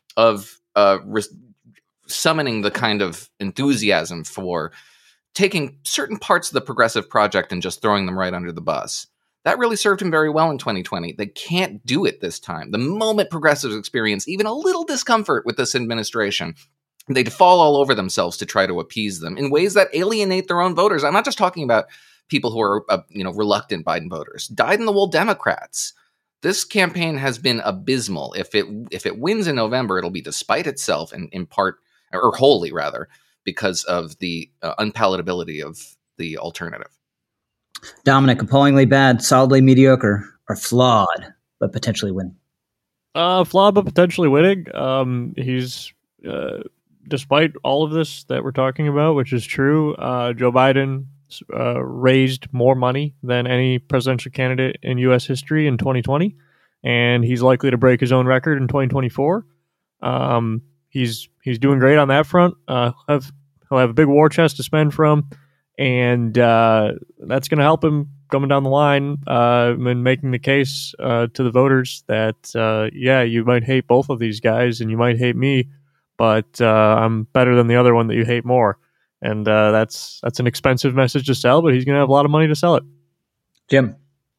of uh, re- summoning the kind of enthusiasm for taking certain parts of the progressive project and just throwing them right under the bus. That really served him very well in twenty twenty. They can't do it this time. The moment progressives experience even a little discomfort with this administration, they'd fall all over themselves to try to appease them in ways that alienate their own voters. I'm not just talking about people who are, uh, you know, reluctant Biden voters. Dyed-in-the-wool Democrats. This campaign has been abysmal. If it if it wins in November, it'll be despite itself, and in part, or wholly rather, because of the uh, unpalatability of the alternative. Dominic, appallingly bad, solidly mediocre, or flawed, but potentially winning? Uh, flawed, but potentially winning. Um, he's... Uh, Despite all of this that we're talking about, which is true, uh, Joe Biden uh, raised more money than any presidential candidate in U S history in twenty twenty, and he's likely to break his own record in twenty twenty-four. Um, he's he's doing great on that front. Uh, he'll have, he'll have a big war chest to spend from, and uh, that's going to help him coming down the line uh, and making the case uh, to the voters that, uh, yeah, you might hate both of these guys, and you might hate me, but uh, I'm better than the other one that you hate more. And uh, that's that's an expensive message to sell, but he's going to have a lot of money to sell it. Jim?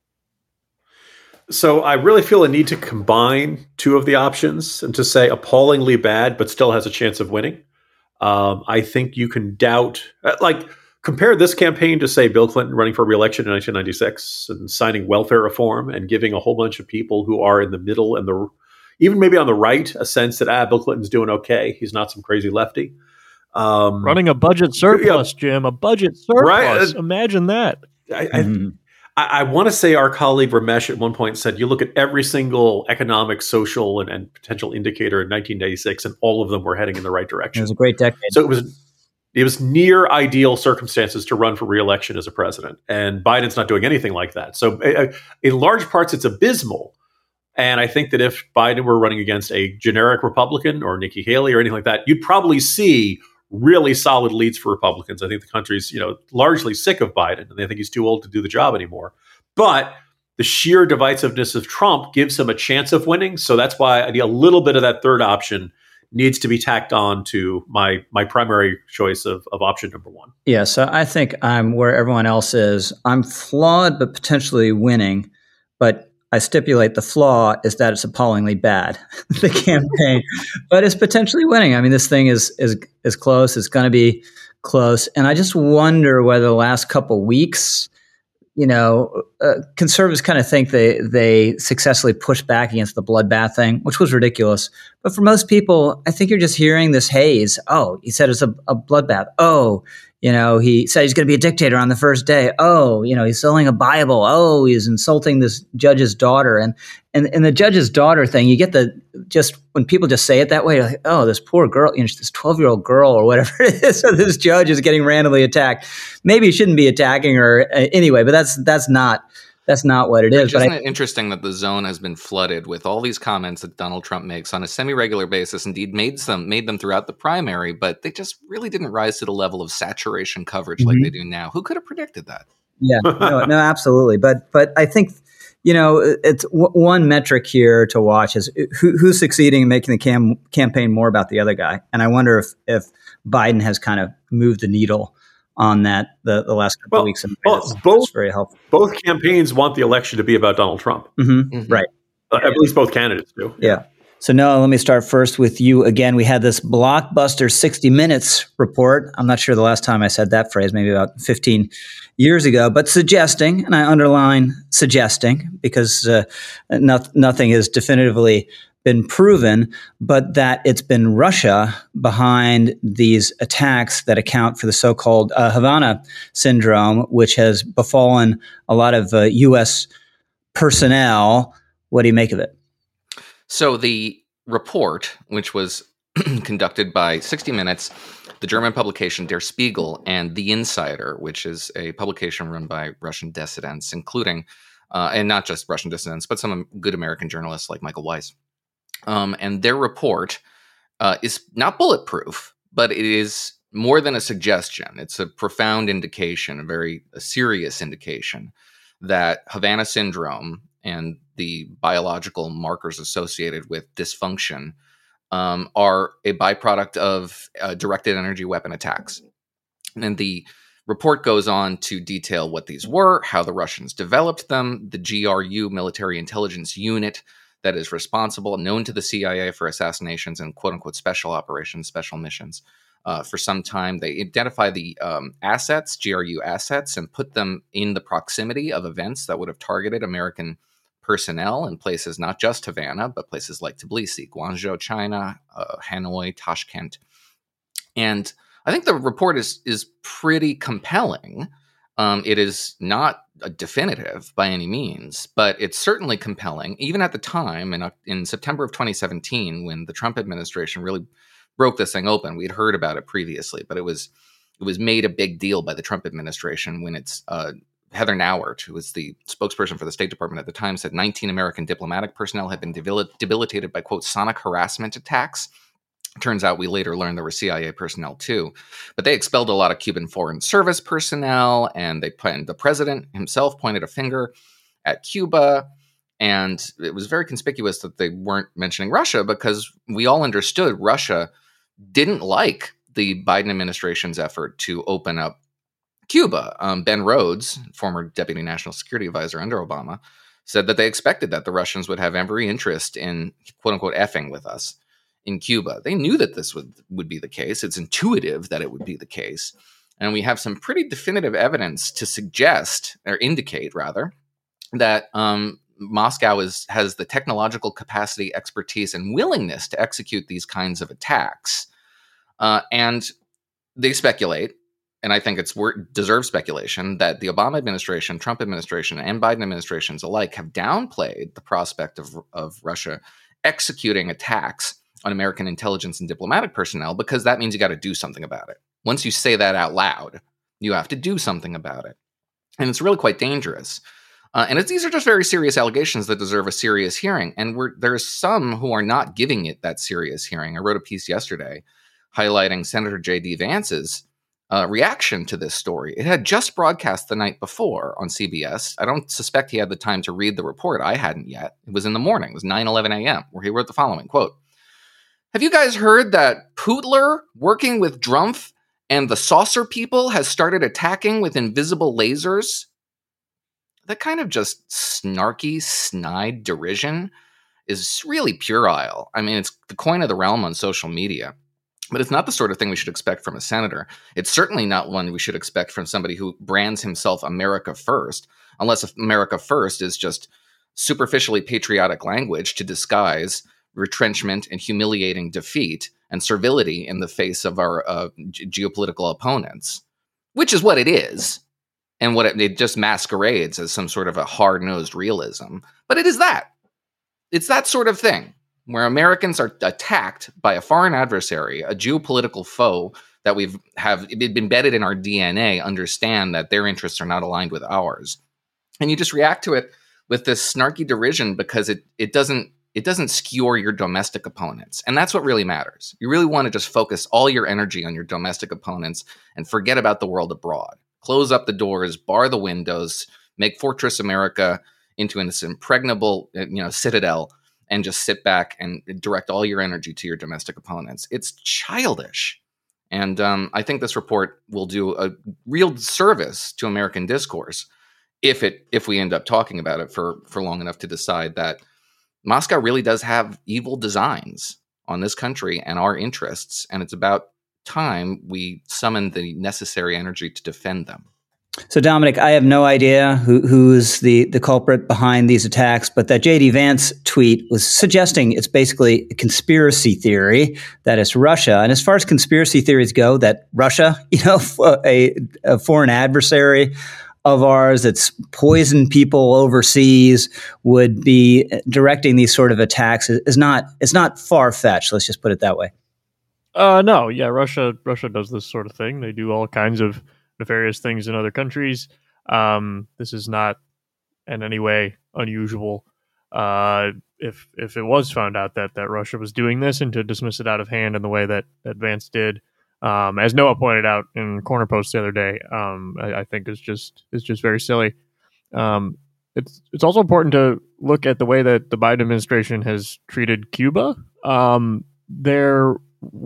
So I really feel a need to combine two of the options and to say appallingly bad, but still has a chance of winning. Um, I think you can doubt, like, compare this campaign to, say, Bill Clinton running for re-election in nineteen ninety-six and signing welfare reform and giving a whole bunch of people who are in the middle and the even maybe on the right, a sense that, ah, Bill Clinton's doing okay. He's not some crazy lefty. Um, Running a budget surplus, yeah, Jim, a budget surplus. Right? Imagine that. I, Mm-hmm. I, I want to say our colleague Ramesh at one point said, you look at every single economic, social, and, and potential indicator in nineteen ninety-six, and all of them were heading in the right direction. It was a great decade. So it was it was near ideal circumstances to run for re-election as a president. And Biden's not doing anything like that. So uh, in large parts, it's abysmal. And I think that if Biden were running against a generic Republican or Nikki Haley or anything like that, you'd probably see really solid leads for Republicans. I think the country's, you know, largely sick of Biden, and they think he's too old to do the job anymore. But the sheer divisiveness of Trump gives him a chance of winning. So that's why I need a little bit of that third option needs to be tacked on to my my primary choice of, of option number one. Yeah, so I think I'm where everyone else is. I'm flawed, but potentially winning. But I stipulate the flaw is that it's appallingly bad, the campaign, but it's potentially winning. I mean, this thing is is is close. It's going to be close, and I just wonder whether the last couple weeks, you know, uh, conservatives kind of think they they successfully pushed back against the bloodbath thing, which was ridiculous. But for most people, I think you're just hearing this haze. Oh, he said it's a, a bloodbath. Oh, you know, he said he's going to be a dictator on the first day. Oh, you know, he's selling a Bible. Oh, he's insulting this judge's daughter. And and and the judge's daughter thing, you get the just when people just say it that way, like, oh, this poor girl, you know, this twelve-year-old girl or whatever it is. So this judge is getting randomly attacked. Maybe he shouldn't be attacking her uh, anyway, but that's that's not that's not what it is. Isn't but it I, interesting that the zone has been flooded with all these comments that Donald Trump makes on a semi-regular basis? Indeed, made them made them throughout the primary, but they just really didn't rise to the level of saturation coverage mm-hmm. like they do now. Who could have predicted that? Yeah, no, no, absolutely. But but I think, you know, it's w- one metric here to watch is who, who's succeeding in making the cam- campaign more about the other guy. And I wonder if if Biden has kind of moved the needle on that the, the last couple well, of weeks. And well, that's, both, that's very helpful. Both campaigns want the election to be about Donald Trump. Mm-hmm. Mm-hmm. Right. Uh, at least both candidates do. Yeah. So Noah, let me start first with you again. We had this blockbuster sixty minutes report. I'm not sure the last time I said that phrase, maybe about fifteen years ago, but suggesting, and I underline suggesting because uh, not, nothing has definitively been proven, but that it's been Russia behind these attacks that account for the so-called uh, Havana syndrome, which has befallen a lot of uh, U S personnel. What do you make of it? So the report, which was conducted by sixty minutes, the German publication Der Spiegel, and The Insider, which is a publication run by Russian dissidents, including, uh, and not just Russian dissidents, but some good American journalists like Michael Weiss. Um, and their report uh, is not bulletproof, but it is more than a suggestion. It's a profound indication, a very a serious indication that Havana syndrome and the biological markers associated with dysfunction um, are a byproduct of uh, directed energy weapon attacks. And the report goes on to detail what these were, how the Russians developed them, the G R U, military intelligence unit, that is responsible, known to the C I A for assassinations and quote-unquote special operations, special missions. Uh, for some time, they identify the um, assets, G R U assets, and put them in the proximity of events that would have targeted American personnel in places not just Havana, but places like Tbilisi, Guangzhou, China, uh, Hanoi, Tashkent. And I think the report is is pretty compelling. Um, it is not a definitive by any means, but it's certainly compelling. Even at the time, in, in September of twenty seventeen, when the Trump administration really broke this thing open, we'd heard about it previously, but it was it was made a big deal by the Trump administration when it's uh, Heather Nauert, who was the spokesperson for the State Department at the time, said nineteen American diplomatic personnel had been debil- debilitated by, quote, sonic harassment attacks. Turns out we later learned there were C I A personnel too, but they expelled a lot of Cuban Foreign Service personnel, and they and the president himself pointed a finger at Cuba, and it was very conspicuous that they weren't mentioning Russia because we all understood Russia didn't like the Biden administration's effort to open up Cuba. Um, Ben Rhodes, former Deputy National Security Advisor under Obama, said that they expected that the Russians would have every interest in quote unquote effing with us in Cuba. They knew that this would, would be the case. It's intuitive that it would be the case. And we have some pretty definitive evidence to suggest, or indicate rather, that um, Moscow is, has the technological capacity, expertise, and willingness to execute these kinds of attacks. Uh, and they speculate, and I think it's wor- deserves speculation, that the Obama administration, Trump administration, and Biden administrations alike have downplayed the prospect of, of Russia executing attacks on American intelligence and diplomatic personnel, because that means you got to do something about it. Once you say that out loud, you have to do something about it. And it's really quite dangerous. Uh, and it's, these are just very serious allegations that deserve a serious hearing. And we're, there's some who are not giving it that serious hearing. I wrote a piece yesterday highlighting Senator J D. Vance's uh, reaction to this story. It had just broadcast the night before on C B S. I don't suspect he had the time to read the report. I hadn't yet. It was in the morning. It was nine eleven a.m., where he wrote the following, quote, "Have you guys heard that Putler, working with Drumpf and the saucer people, has started attacking with invisible lasers?" That kind of just snarky, snide derision is really puerile. I mean, it's the coin of the realm on social media. But it's not the sort of thing we should expect from a senator. It's certainly not one we should expect from somebody who brands himself America First, unless America First is just superficially patriotic language to disguise retrenchment and humiliating defeat and servility in the face of our uh, g- geopolitical opponents, which is what it is. And what it, it just masquerades as some sort of a hard-nosed realism. But it is that. It's that sort of thing, where Americans are attacked by a foreign adversary, a geopolitical foe that we've have embedded in our D N A, understand that their interests are not aligned with ours. And you just react to it with this snarky derision because it it doesn't it doesn't skewer your domestic opponents. And that's what really matters. You really want to just focus all your energy on your domestic opponents and forget about the world abroad. Close up the doors, bar the windows, make Fortress America into an impregnable, you know, citadel, and just sit back and direct all your energy to your domestic opponents. It's childish. And um, I think this report will do a real service to American discourse if it if we end up talking about it for, for long enough to decide that Moscow really does have evil designs on this country and our interests, and it's about time we summon the necessary energy to defend them. So, Dominic, I have no idea who, who's the, the culprit behind these attacks, but that J D. Vance tweet was suggesting it's basically a conspiracy theory that it's Russia. And as far as conspiracy theories go, that Russia, you know, a, a foreign adversary of ours that's poisoned people overseas would be directing these sort of attacks is not is not far-fetched. Let's just put it that way. Uh, no, yeah, Russia Russia does this sort of thing. They do all kinds of nefarious things in other countries. Um, this is not in any way unusual. Uh, if if it was found out that that Russia was doing this, and to dismiss it out of hand in the way that, that Vance did, um, as Noah pointed out in Corner Post the other day, um, I, I think is just is just very silly. Um, it's it's also important to look at the way that the Biden administration has treated Cuba. Um, there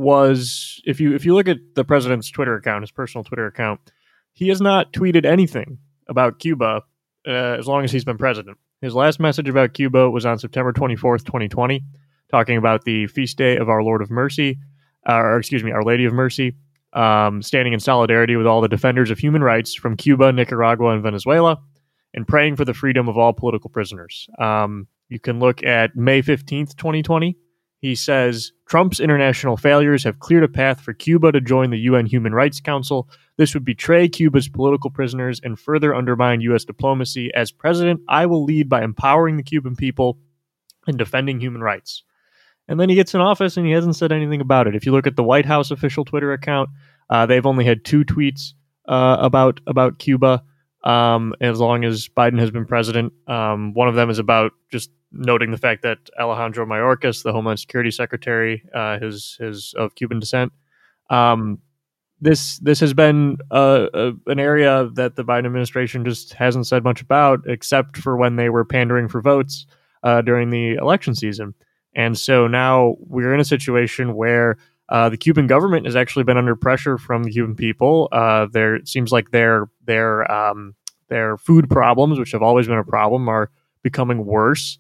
was, if you if you look at the president's Twitter account, his personal Twitter account, he has not tweeted anything about Cuba uh, as long as he's been president. His last message about Cuba was on September twenty-fourth, twenty twenty, talking about the feast day of Our Lord of Mercy, uh, or excuse me, Our Lady of Mercy, um, standing in solidarity with all the defenders of human rights from Cuba, Nicaragua, and Venezuela, and praying for the freedom of all political prisoners. Um, you can look at May fifteenth, twenty twenty. He says, Trump's international failures have cleared a path for Cuba to join the U N Human Rights Council. This would betray Cuba's political prisoners and further undermine U S diplomacy. As president, I will lead by empowering the Cuban people and defending human rights. And then he gets in office and he hasn't said anything about it. If you look at the White House official Twitter account, uh, they've only had two tweets uh, about, about Cuba um, as long as Biden has been president. Um, one of them is about just noting the fact that Alejandro Mayorkas, the Homeland Security Secretary, uh, is, is of Cuban descent. Um, this this has been uh, uh, an area that the Biden administration just hasn't said much about, except for when they were pandering for votes uh, during the election season. And so now we're in a situation where uh, the Cuban government has actually been under pressure from the Cuban people. Uh, there it seems like their their um, their food problems, which have always been a problem, are becoming worse.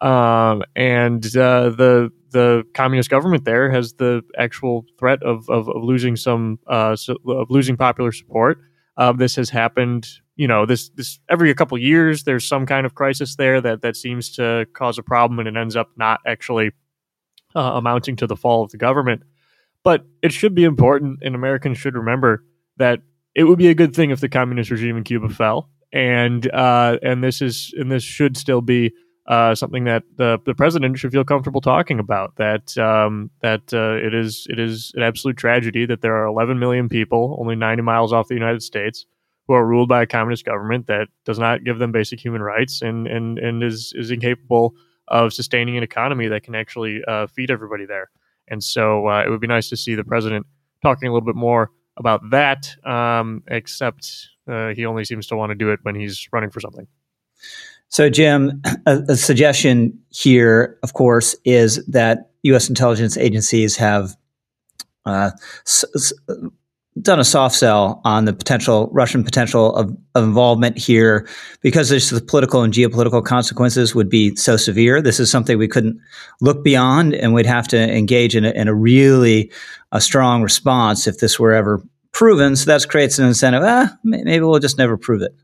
Um, and uh, the the communist government there has the actual threat of of, of losing some uh, so, of losing popular support. Uh, this has happened, you know, this this every couple of years. There's some kind of crisis there that that seems to cause a problem, and it ends up not actually uh, amounting to the fall of the government. But it should be important, and Americans should remember that it would be a good thing if the communist regime in Cuba fell, and uh, and this is and this should still be Uh, something that the, the president should feel comfortable talking about. That um, that uh, it is it is an absolute tragedy that there are eleven million people, only ninety miles off the United States, who are ruled by a communist government that does not give them basic human rights and and and is is incapable of sustaining an economy that can actually uh, feed everybody there. And so uh, it would be nice to see the president talking a little bit more about that, um, except uh, he only seems to want to do it when he's running for something. So, Jim, a, a suggestion here, of course, is that U S intelligence agencies have uh, s- s- done a soft sell on the potential Russian potential of, of involvement here because there's the political and geopolitical consequences would be so severe. This is something we couldn't look beyond, and we'd have to engage in a, in a really a strong response if this were ever proven. So that creates an incentive. Ah, maybe we'll just never prove it.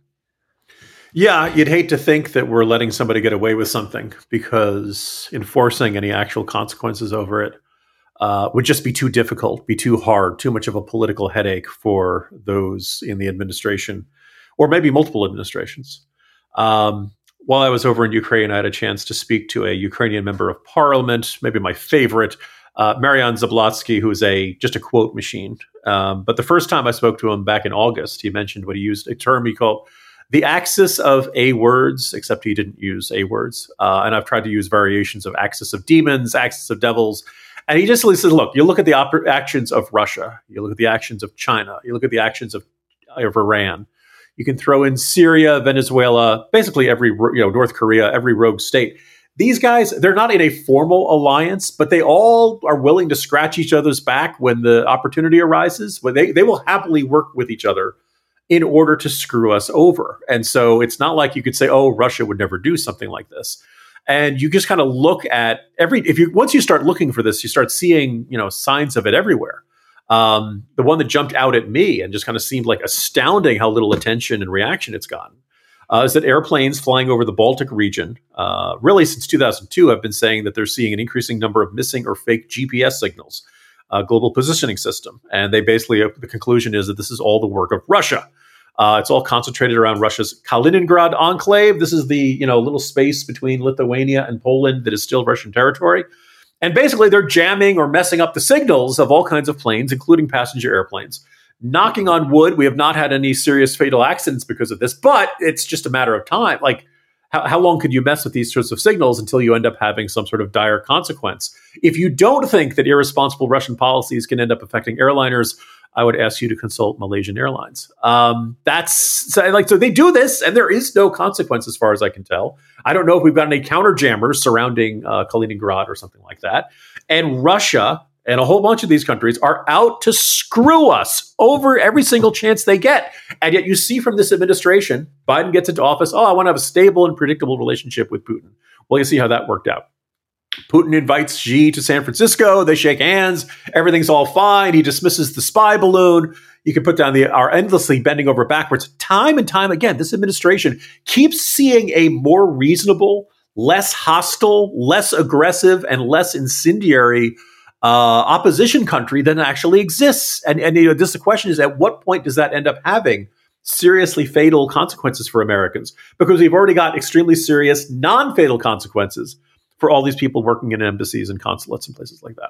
Yeah, you'd hate to think that we're letting somebody get away with something because enforcing any actual consequences over it uh, would just be too difficult, be too hard, too much of a political headache for those in the administration, or maybe multiple administrations. Um, while I was over in Ukraine, I had a chance to speak to a Ukrainian member of parliament, maybe my favorite, uh, Marian Zablotsky, who's a just a quote machine. Um, but the first time I spoke to him back in August, he mentioned what he used, a term he called the axis of A words, except he didn't use A words. Uh, and I've tried to use variations of axis of demons, axis of devils. And he just says, look, you look at the op- actions of Russia, you look at the actions of China, you look at the actions of, of Iran. You can throw in Syria, Venezuela, basically every, you know, North Korea, every rogue state. These guys, they're not in a formal alliance, but they all are willing to scratch each other's back when the opportunity arises. When they, they will happily work with each other in order to screw us over. And so it's not like you could say, oh, Russia would never do something like this. And you just kind of look at every, if you, once you start looking for this, you start seeing, you know, signs of it everywhere. Um, the one that jumped out at me and just kind of seemed like astounding how little attention and reaction it's gotten uh, is that airplanes flying over the Baltic region, uh, really since two thousand two, have been saying that they're seeing an increasing number of missing or fake G P S signals, uh, global positioning system. And they basically, uh, the conclusion is that this is all the work of Russia. Uh, it's all concentrated around Russia's Kaliningrad enclave. This is the, you know, little space between Lithuania and Poland that is still Russian territory. And basically, they're jamming or messing up the signals of all kinds of planes, including passenger airplanes. Knocking on wood, we have not had any serious fatal accidents because of this, but it's just a matter of time. Like, how, how long could you mess with these sorts of signals until you end up having some sort of dire consequence? If you don't think that irresponsible Russian policies can end up affecting airliners, I would ask you to consult Malaysian Airlines. Um, that's so, like, so they do this, and there is no consequence as far as I can tell. I don't know if we've got any counter jammers surrounding uh, Kaliningrad or something like that. And Russia and a whole bunch of these countries are out to screw us over every single chance they get. And yet you see from this administration, Biden gets into office, oh, I want to have a stable and predictable relationship with Putin. Well, you see how that worked out. Putin invites Xi to San Francisco. They shake hands. Everything's all fine. He dismisses the spy balloon. You can put down the are endlessly bending over backwards. Time and time again, this administration keeps seeing a more reasonable, less hostile, less aggressive, and less incendiary uh, opposition country than actually exists. And, and you know, this the question is, at what point does that end up having seriously fatal consequences for Americans? Because we've already got extremely serious non-fatal consequences for all these people working in embassies and consulates and places like that.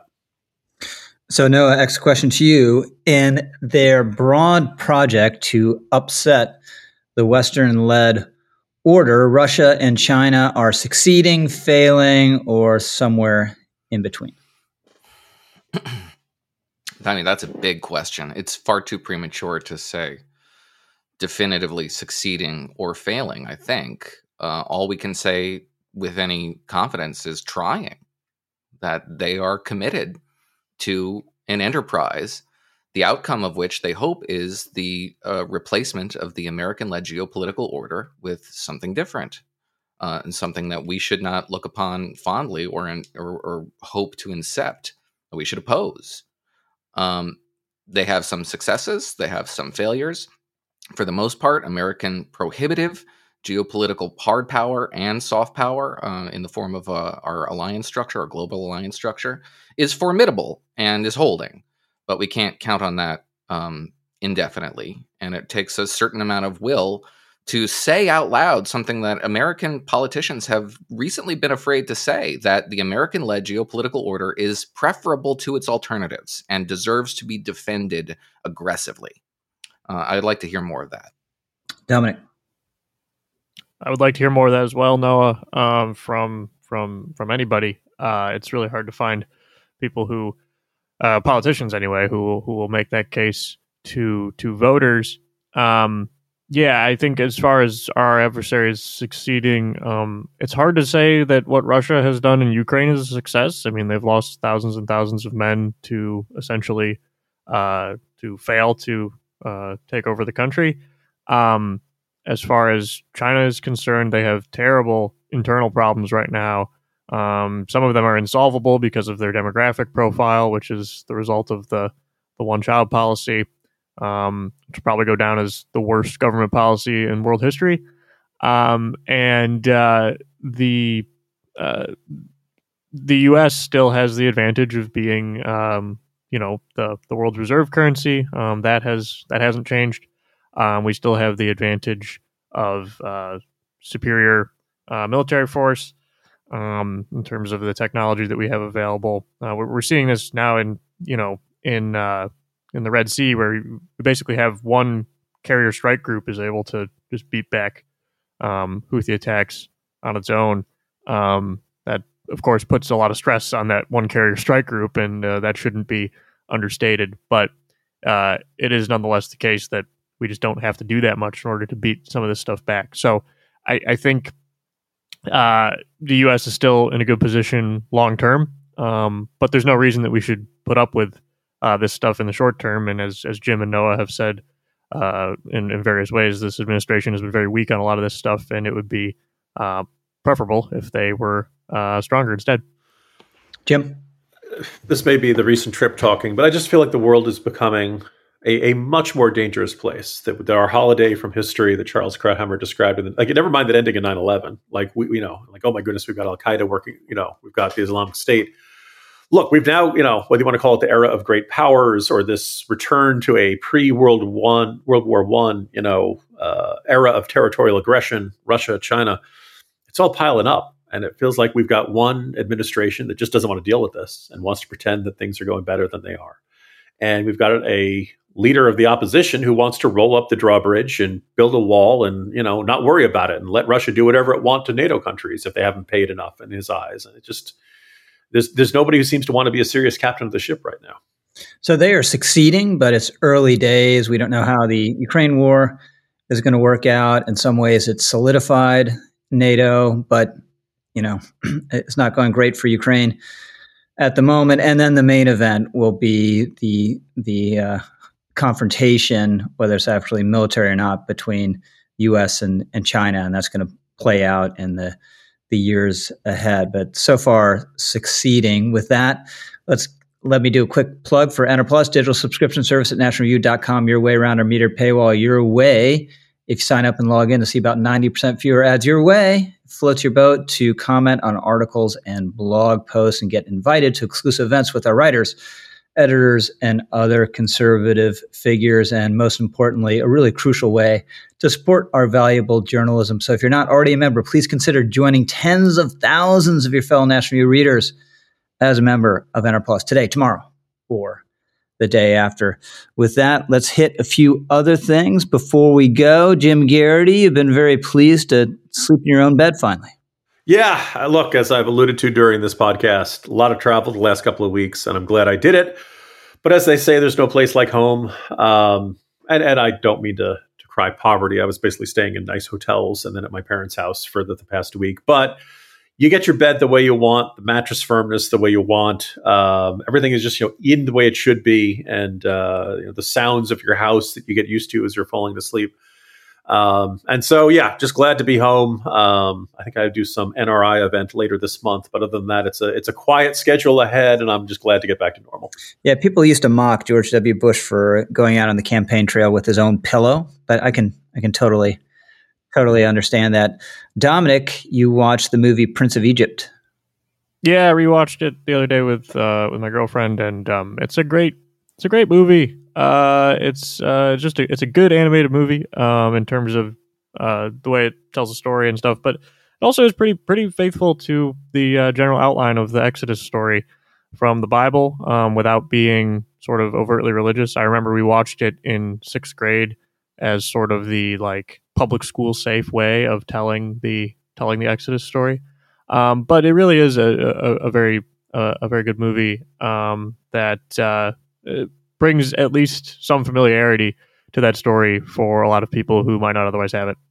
So, Noah, next question to you. In their broad project to upset the Western-led order, Russia and China are succeeding, failing, or somewhere in between? I mean, that's a big question. It's far too premature to say definitively succeeding or failing, I think. Uh, all we can say with any confidence is trying, that they are committed to an enterprise, the outcome of which they hope is the uh, replacement of the American-led geopolitical order with something different, uh, and something that we should not look upon fondly or, in, or, or hope to incept, that we should oppose. Um, they have some successes, they have some failures. For the most part, American prohibitive geopolitical hard power and soft power uh, in the form of uh, our alliance structure, our global alliance structure, is formidable and is holding. But we can't count on that um, indefinitely. And it takes a certain amount of will to say out loud something that American politicians have recently been afraid to say, that the American-led geopolitical order is preferable to its alternatives and deserves to be defended aggressively. Uh, I'd like to hear more of that. Dominic. I would like to hear more of that as well, Noah, um, from from from anybody. Uh, it's really hard to find people who uh, politicians anyway, who will, who will make that case to to voters. Um, yeah, I think as far as our adversaries succeeding, um, it's hard to say that what Russia has done in Ukraine is a success. I mean, they've lost thousands and thousands of men to essentially uh, to fail to uh, take over the country. Um, as far as China is concerned, they have terrible internal problems right now. Um, some of them are insolvable because of their demographic profile, which is the result of the, the one-child policy, um, which will probably go down as the worst government policy in world history. Um, and uh, the uh, the U S still has the advantage of being, um, you know, the the world's reserve currency. Um, that has that hasn't changed. Um, we still have the advantage of uh, superior uh, military force. Um, in terms of the technology that we have available, uh, we're, we're seeing this now in you know in uh, in the Red Sea, where we basically have one carrier strike group is able to just beat back um, Houthi attacks on its own. Um, that of course puts a lot of stress on that one carrier strike group, and uh, that shouldn't be understated. But uh, it is nonetheless the case that we just don't have to do that much in order to beat some of this stuff back. So I, I think. Uh, the U S is still in a good position long term, um, but there's no reason that we should put up with uh, this stuff in the short term. And as as Jim and Noah have said uh, in, in various ways, this administration has been very weak on a lot of this stuff, and it would be uh, preferable if they were uh, stronger instead. Jim? This may be the recent trip talking, but I just feel like the world is becoming A, a much more dangerous place. That, that our holiday from history that Charles Krauthammer described, in the, like, never mind that ending in nine eleven. Like, we, you know, like, oh my goodness, we've got Al Qaeda working. You know, we've got the Islamic State. Look, we've now, you know, whether you want to call it the era of great powers or this return to a pre-World One, World War One, you know, uh, era of territorial aggression, Russia, China. It's all piling up, and it feels like we've got one administration that just doesn't want to deal with this and wants to pretend that things are going better than they are, and we've got a leader of the opposition who wants to roll up the drawbridge and build a wall and, you know, not worry about it and let Russia do whatever it wants to NATO countries if they haven't paid enough in his eyes. And it just, there's, there's nobody who seems to want to be a serious captain of the ship right now. So they are succeeding, but it's early days. We don't know how the Ukraine war is going to work out. In some ways it's solidified NATO, but, you know, it's not going great for Ukraine at the moment. And then the main event will be the, the, uh, confrontation, whether it's actually military or not, between U S and, and China, and that's going to play out in the the years ahead. But so far, succeeding. With that, let's let me do a quick plug for Enterplus, digital subscription service at national review dot com. Your way around our meter paywall. Your way, if you sign up and log in to see about ninety percent fewer ads your way, floats your boat to comment on articles and blog posts and get invited to exclusive events with our writers, editors, and other conservative figures, and most importantly, a really crucial way to support our valuable journalism. So if you're not already a member, please consider joining tens of thousands of your fellow National Review readers as a member of Enterplus today, tomorrow, or the day after. With that, let's hit a few other things before we go. Jim Garrity, you've been very pleased to sleep in your own bed finally. Yeah, look, as I've alluded to during this podcast, a lot of travel the last couple of weeks, and I'm glad I did it. But as they say, there's no place like home. Um, and, and I don't mean to, to cry poverty. I was basically staying in nice hotels and then at my parents' house for the, the past week. But you get your bed the way you want, the mattress firmness the way you want. Um, everything is just, you know, in the way it should be. And uh, you know, the sounds of your house that you get used to as you're falling to sleep. Um, and so, yeah, just glad to be home. Um, I think I do some N R I event later this month, but other than that, it's a, it's a quiet schedule ahead, and I'm just glad to get back to normal. Yeah. People used to mock George W. Bush for going out on the campaign trail with his own pillow, but I can, I can totally, totally understand that. Dominic, you watched the movie Prince of Egypt. Yeah. I rewatched it the other day with, uh, with my girlfriend, and, um, it's a great, it's a great movie. Uh, it's uh, just a, it's a good animated movie um, in terms of uh, the way it tells a story and stuff, but it also is pretty pretty faithful to the uh, general outline of the Exodus story from the Bible um, without being sort of overtly religious. I remember we watched it in sixth grade as sort of the like public school safe way of telling the telling the Exodus story, um, but it really is a, a, a very a, a very good movie um, that uh, brings at least some familiarity to that story for a lot of people who might not otherwise have it.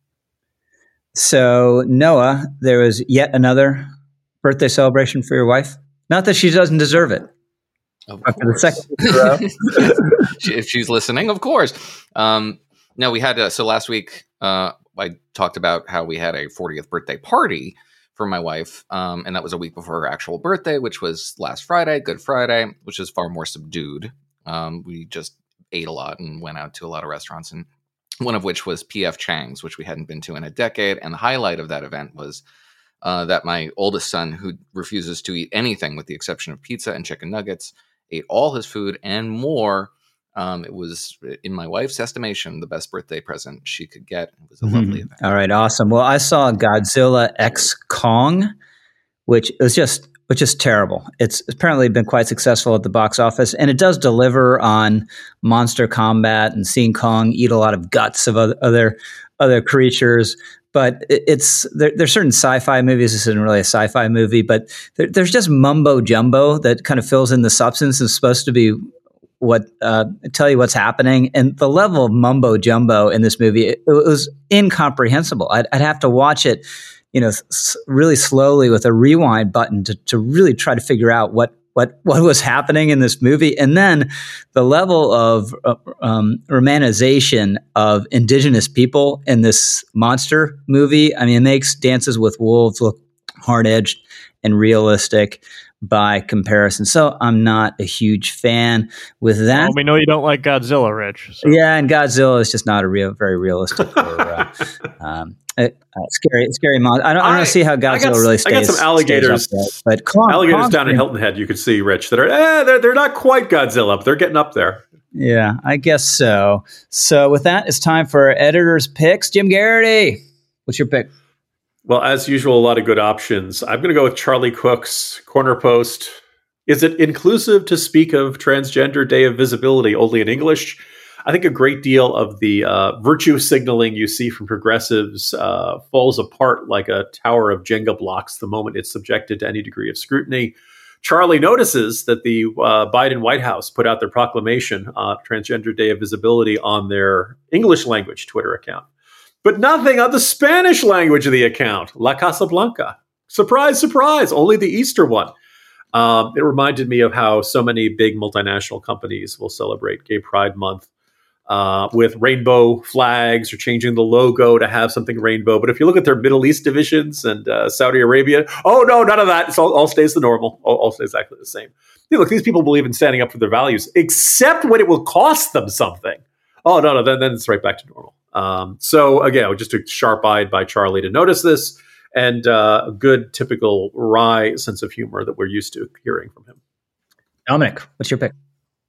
So, Noah, there was yet another birthday celebration for your wife. Not that she doesn't deserve it. Of For the course. second week in a row. If she's listening, of course. Um, no, we had, uh, so last week uh, I talked about how we had a fortieth birthday party for my wife. Um, and that was a week before her actual birthday, which was last Friday, Good Friday, which is far more subdued. Um, we just ate a lot and went out to a lot of restaurants, and one of which was P F Chang's, which we hadn't been to in a decade. And the highlight of that event was uh, that my oldest son, who refuses to eat anything with the exception of pizza and chicken nuggets, ate all his food and more. Um, it was, in my wife's estimation, the best birthday present she could get. It was a Mm-hmm. lovely event. All right, awesome. Well, I saw Godzilla X Kong, which is just which is terrible. It's apparently been quite successful at the box office, and it does deliver on monster combat and seeing Kong eat a lot of guts of other other, other creatures. But it, it's there, there's certain sci-fi movies. This isn't really a sci-fi movie, but there, there's just mumbo jumbo that kind of fills in the substance and is supposed to be what uh, tell you what's happening. And the level of mumbo jumbo in this movie, it, it was incomprehensible. I'd, I'd have to watch it, you know, s- really slowly with a rewind button to, to really try to figure out what, what, what was happening in this movie. And then the level of uh, um, romanization of indigenous people in this monster movie. I mean, it makes Dances with Wolves look hard-edged and realistic by comparison. So I'm not a huge fan with that. Well, we know you don't like Godzilla, Rich. So. Yeah, and Godzilla is just not a real, very realistic or uh, um, uh, scary, scary monster. I don't, I don't I- see how I Godzilla got, really I stays. got some alligators, stays up there. But Kong, alligators Kong's down in been- Hilton Head. You could see, Rich, that are eh, they're they're not quite Godzilla, but they're getting up there. Yeah, I guess so. So with that, it's time for our editor's picks. Jim Garrity, what's your pick? Well, as usual, a lot of good options. I'm going to go with Charlie Cook's Corner Post. Is it inclusive to speak of Transgender Day of Visibility only in English? I think a great deal of the uh, virtue signaling you see from progressives uh, falls apart like a tower of Jenga blocks the moment it's subjected to any degree of scrutiny. Charlie notices that the uh, Biden White House put out their proclamation, uh, Transgender Day of Visibility, on their English language Twitter account, but nothing on the Spanish language of the account, La Casa Blanca. Surprise, surprise, only the Easter one. Um, it reminded me of how so many big multinational companies will celebrate Gay Pride Month uh, with rainbow flags or changing the logo to have something rainbow. But if you look at their Middle East divisions and uh, Saudi Arabia, oh, no, none of that. It's all, all stays the normal. All, all stays exactly the same. Hey, look, these people believe in standing up for their values, except when it will cost them something. Oh, no, no, then, then it's right back to normal. Um, so, again, just a sharp-eyed by Charlie to notice this. And uh, a good, typical wry sense of humor that we're used to hearing from him. Dominic, what's your pick?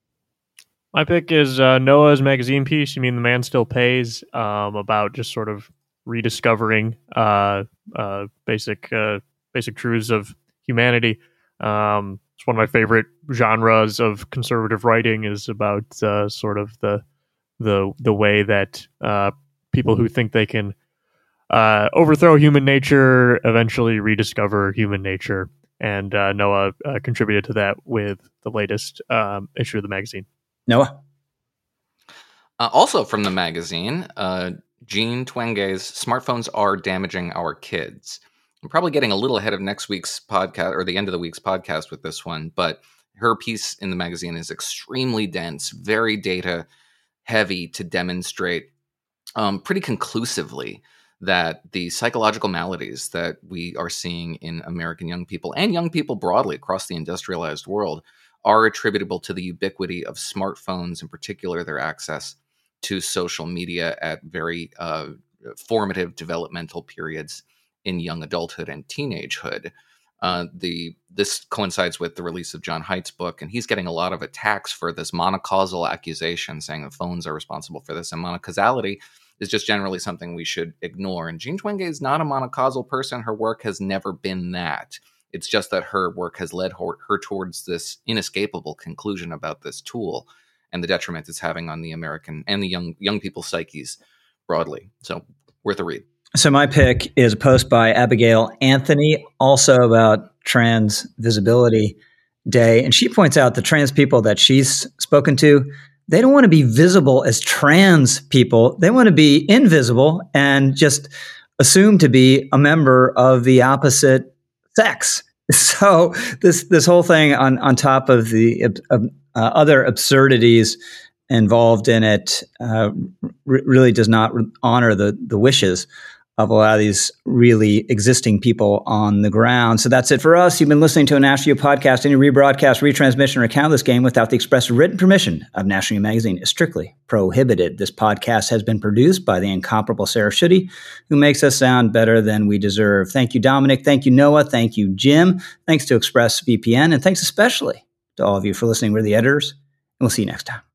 My pick is uh, Noah's magazine piece, You Mean the Man Still Pays, um, about just sort of rediscovering uh, uh, basic uh, basic truths of humanity. Um, it's one of my favorite genres of conservative writing, is about uh, sort of the the the way that uh, people who think they can uh, overthrow human nature eventually rediscover human nature. And uh, Noah uh, contributed to that with the latest um, issue of the magazine. Noah? Uh, also from the magazine, uh, Jean Twenge's Smartphones Are Damaging Our Kids. I'm probably getting a little ahead of next week's podcast, or the end of the week's podcast with this one, but her piece in the magazine is extremely dense, very data heavy, to demonstrate um, pretty conclusively that the psychological maladies that we are seeing in American young people and young people broadly across the industrialized world are attributable to the ubiquity of smartphones, in particular their access to social media at very uh, formative developmental periods in young adulthood and teenagehood. Uh, the this coincides with the release of John Haidt's book, and he's getting a lot of attacks for this monocausal accusation, saying that phones are responsible for this. And monocausality is just generally something we should ignore. And Jean Twenge is not a monocausal person. Her work has never been that. It's just that her work has led her, her towards this inescapable conclusion about this tool and the detriment it's having on the American and the young young people's psyches broadly. So worth a read. So my pick is a post by Abigail Anthony, also about trans visibility. day. And she points out the trans people that she's spoken to, they don't want to be visible as trans people. They want to be invisible and just assumed to be a member of the opposite sex. So this this whole thing on, on top of the uh, uh, other absurdities involved in it uh, r- really does not honor the the wishes of a lot of these really existing people on the ground. So that's it for us. You've been listening to a National Review podcast. Any rebroadcast, retransmission, or account of this game without the express written permission of National Review Magazine is strictly prohibited. This podcast has been produced by the incomparable Sarah Schutte, who makes us sound better than we deserve. Thank you, Dominic. Thank you, Noah. Thank you, Jim. Thanks to ExpressVPN. And thanks especially to all of you for listening. We're the editors, and we'll see you next time.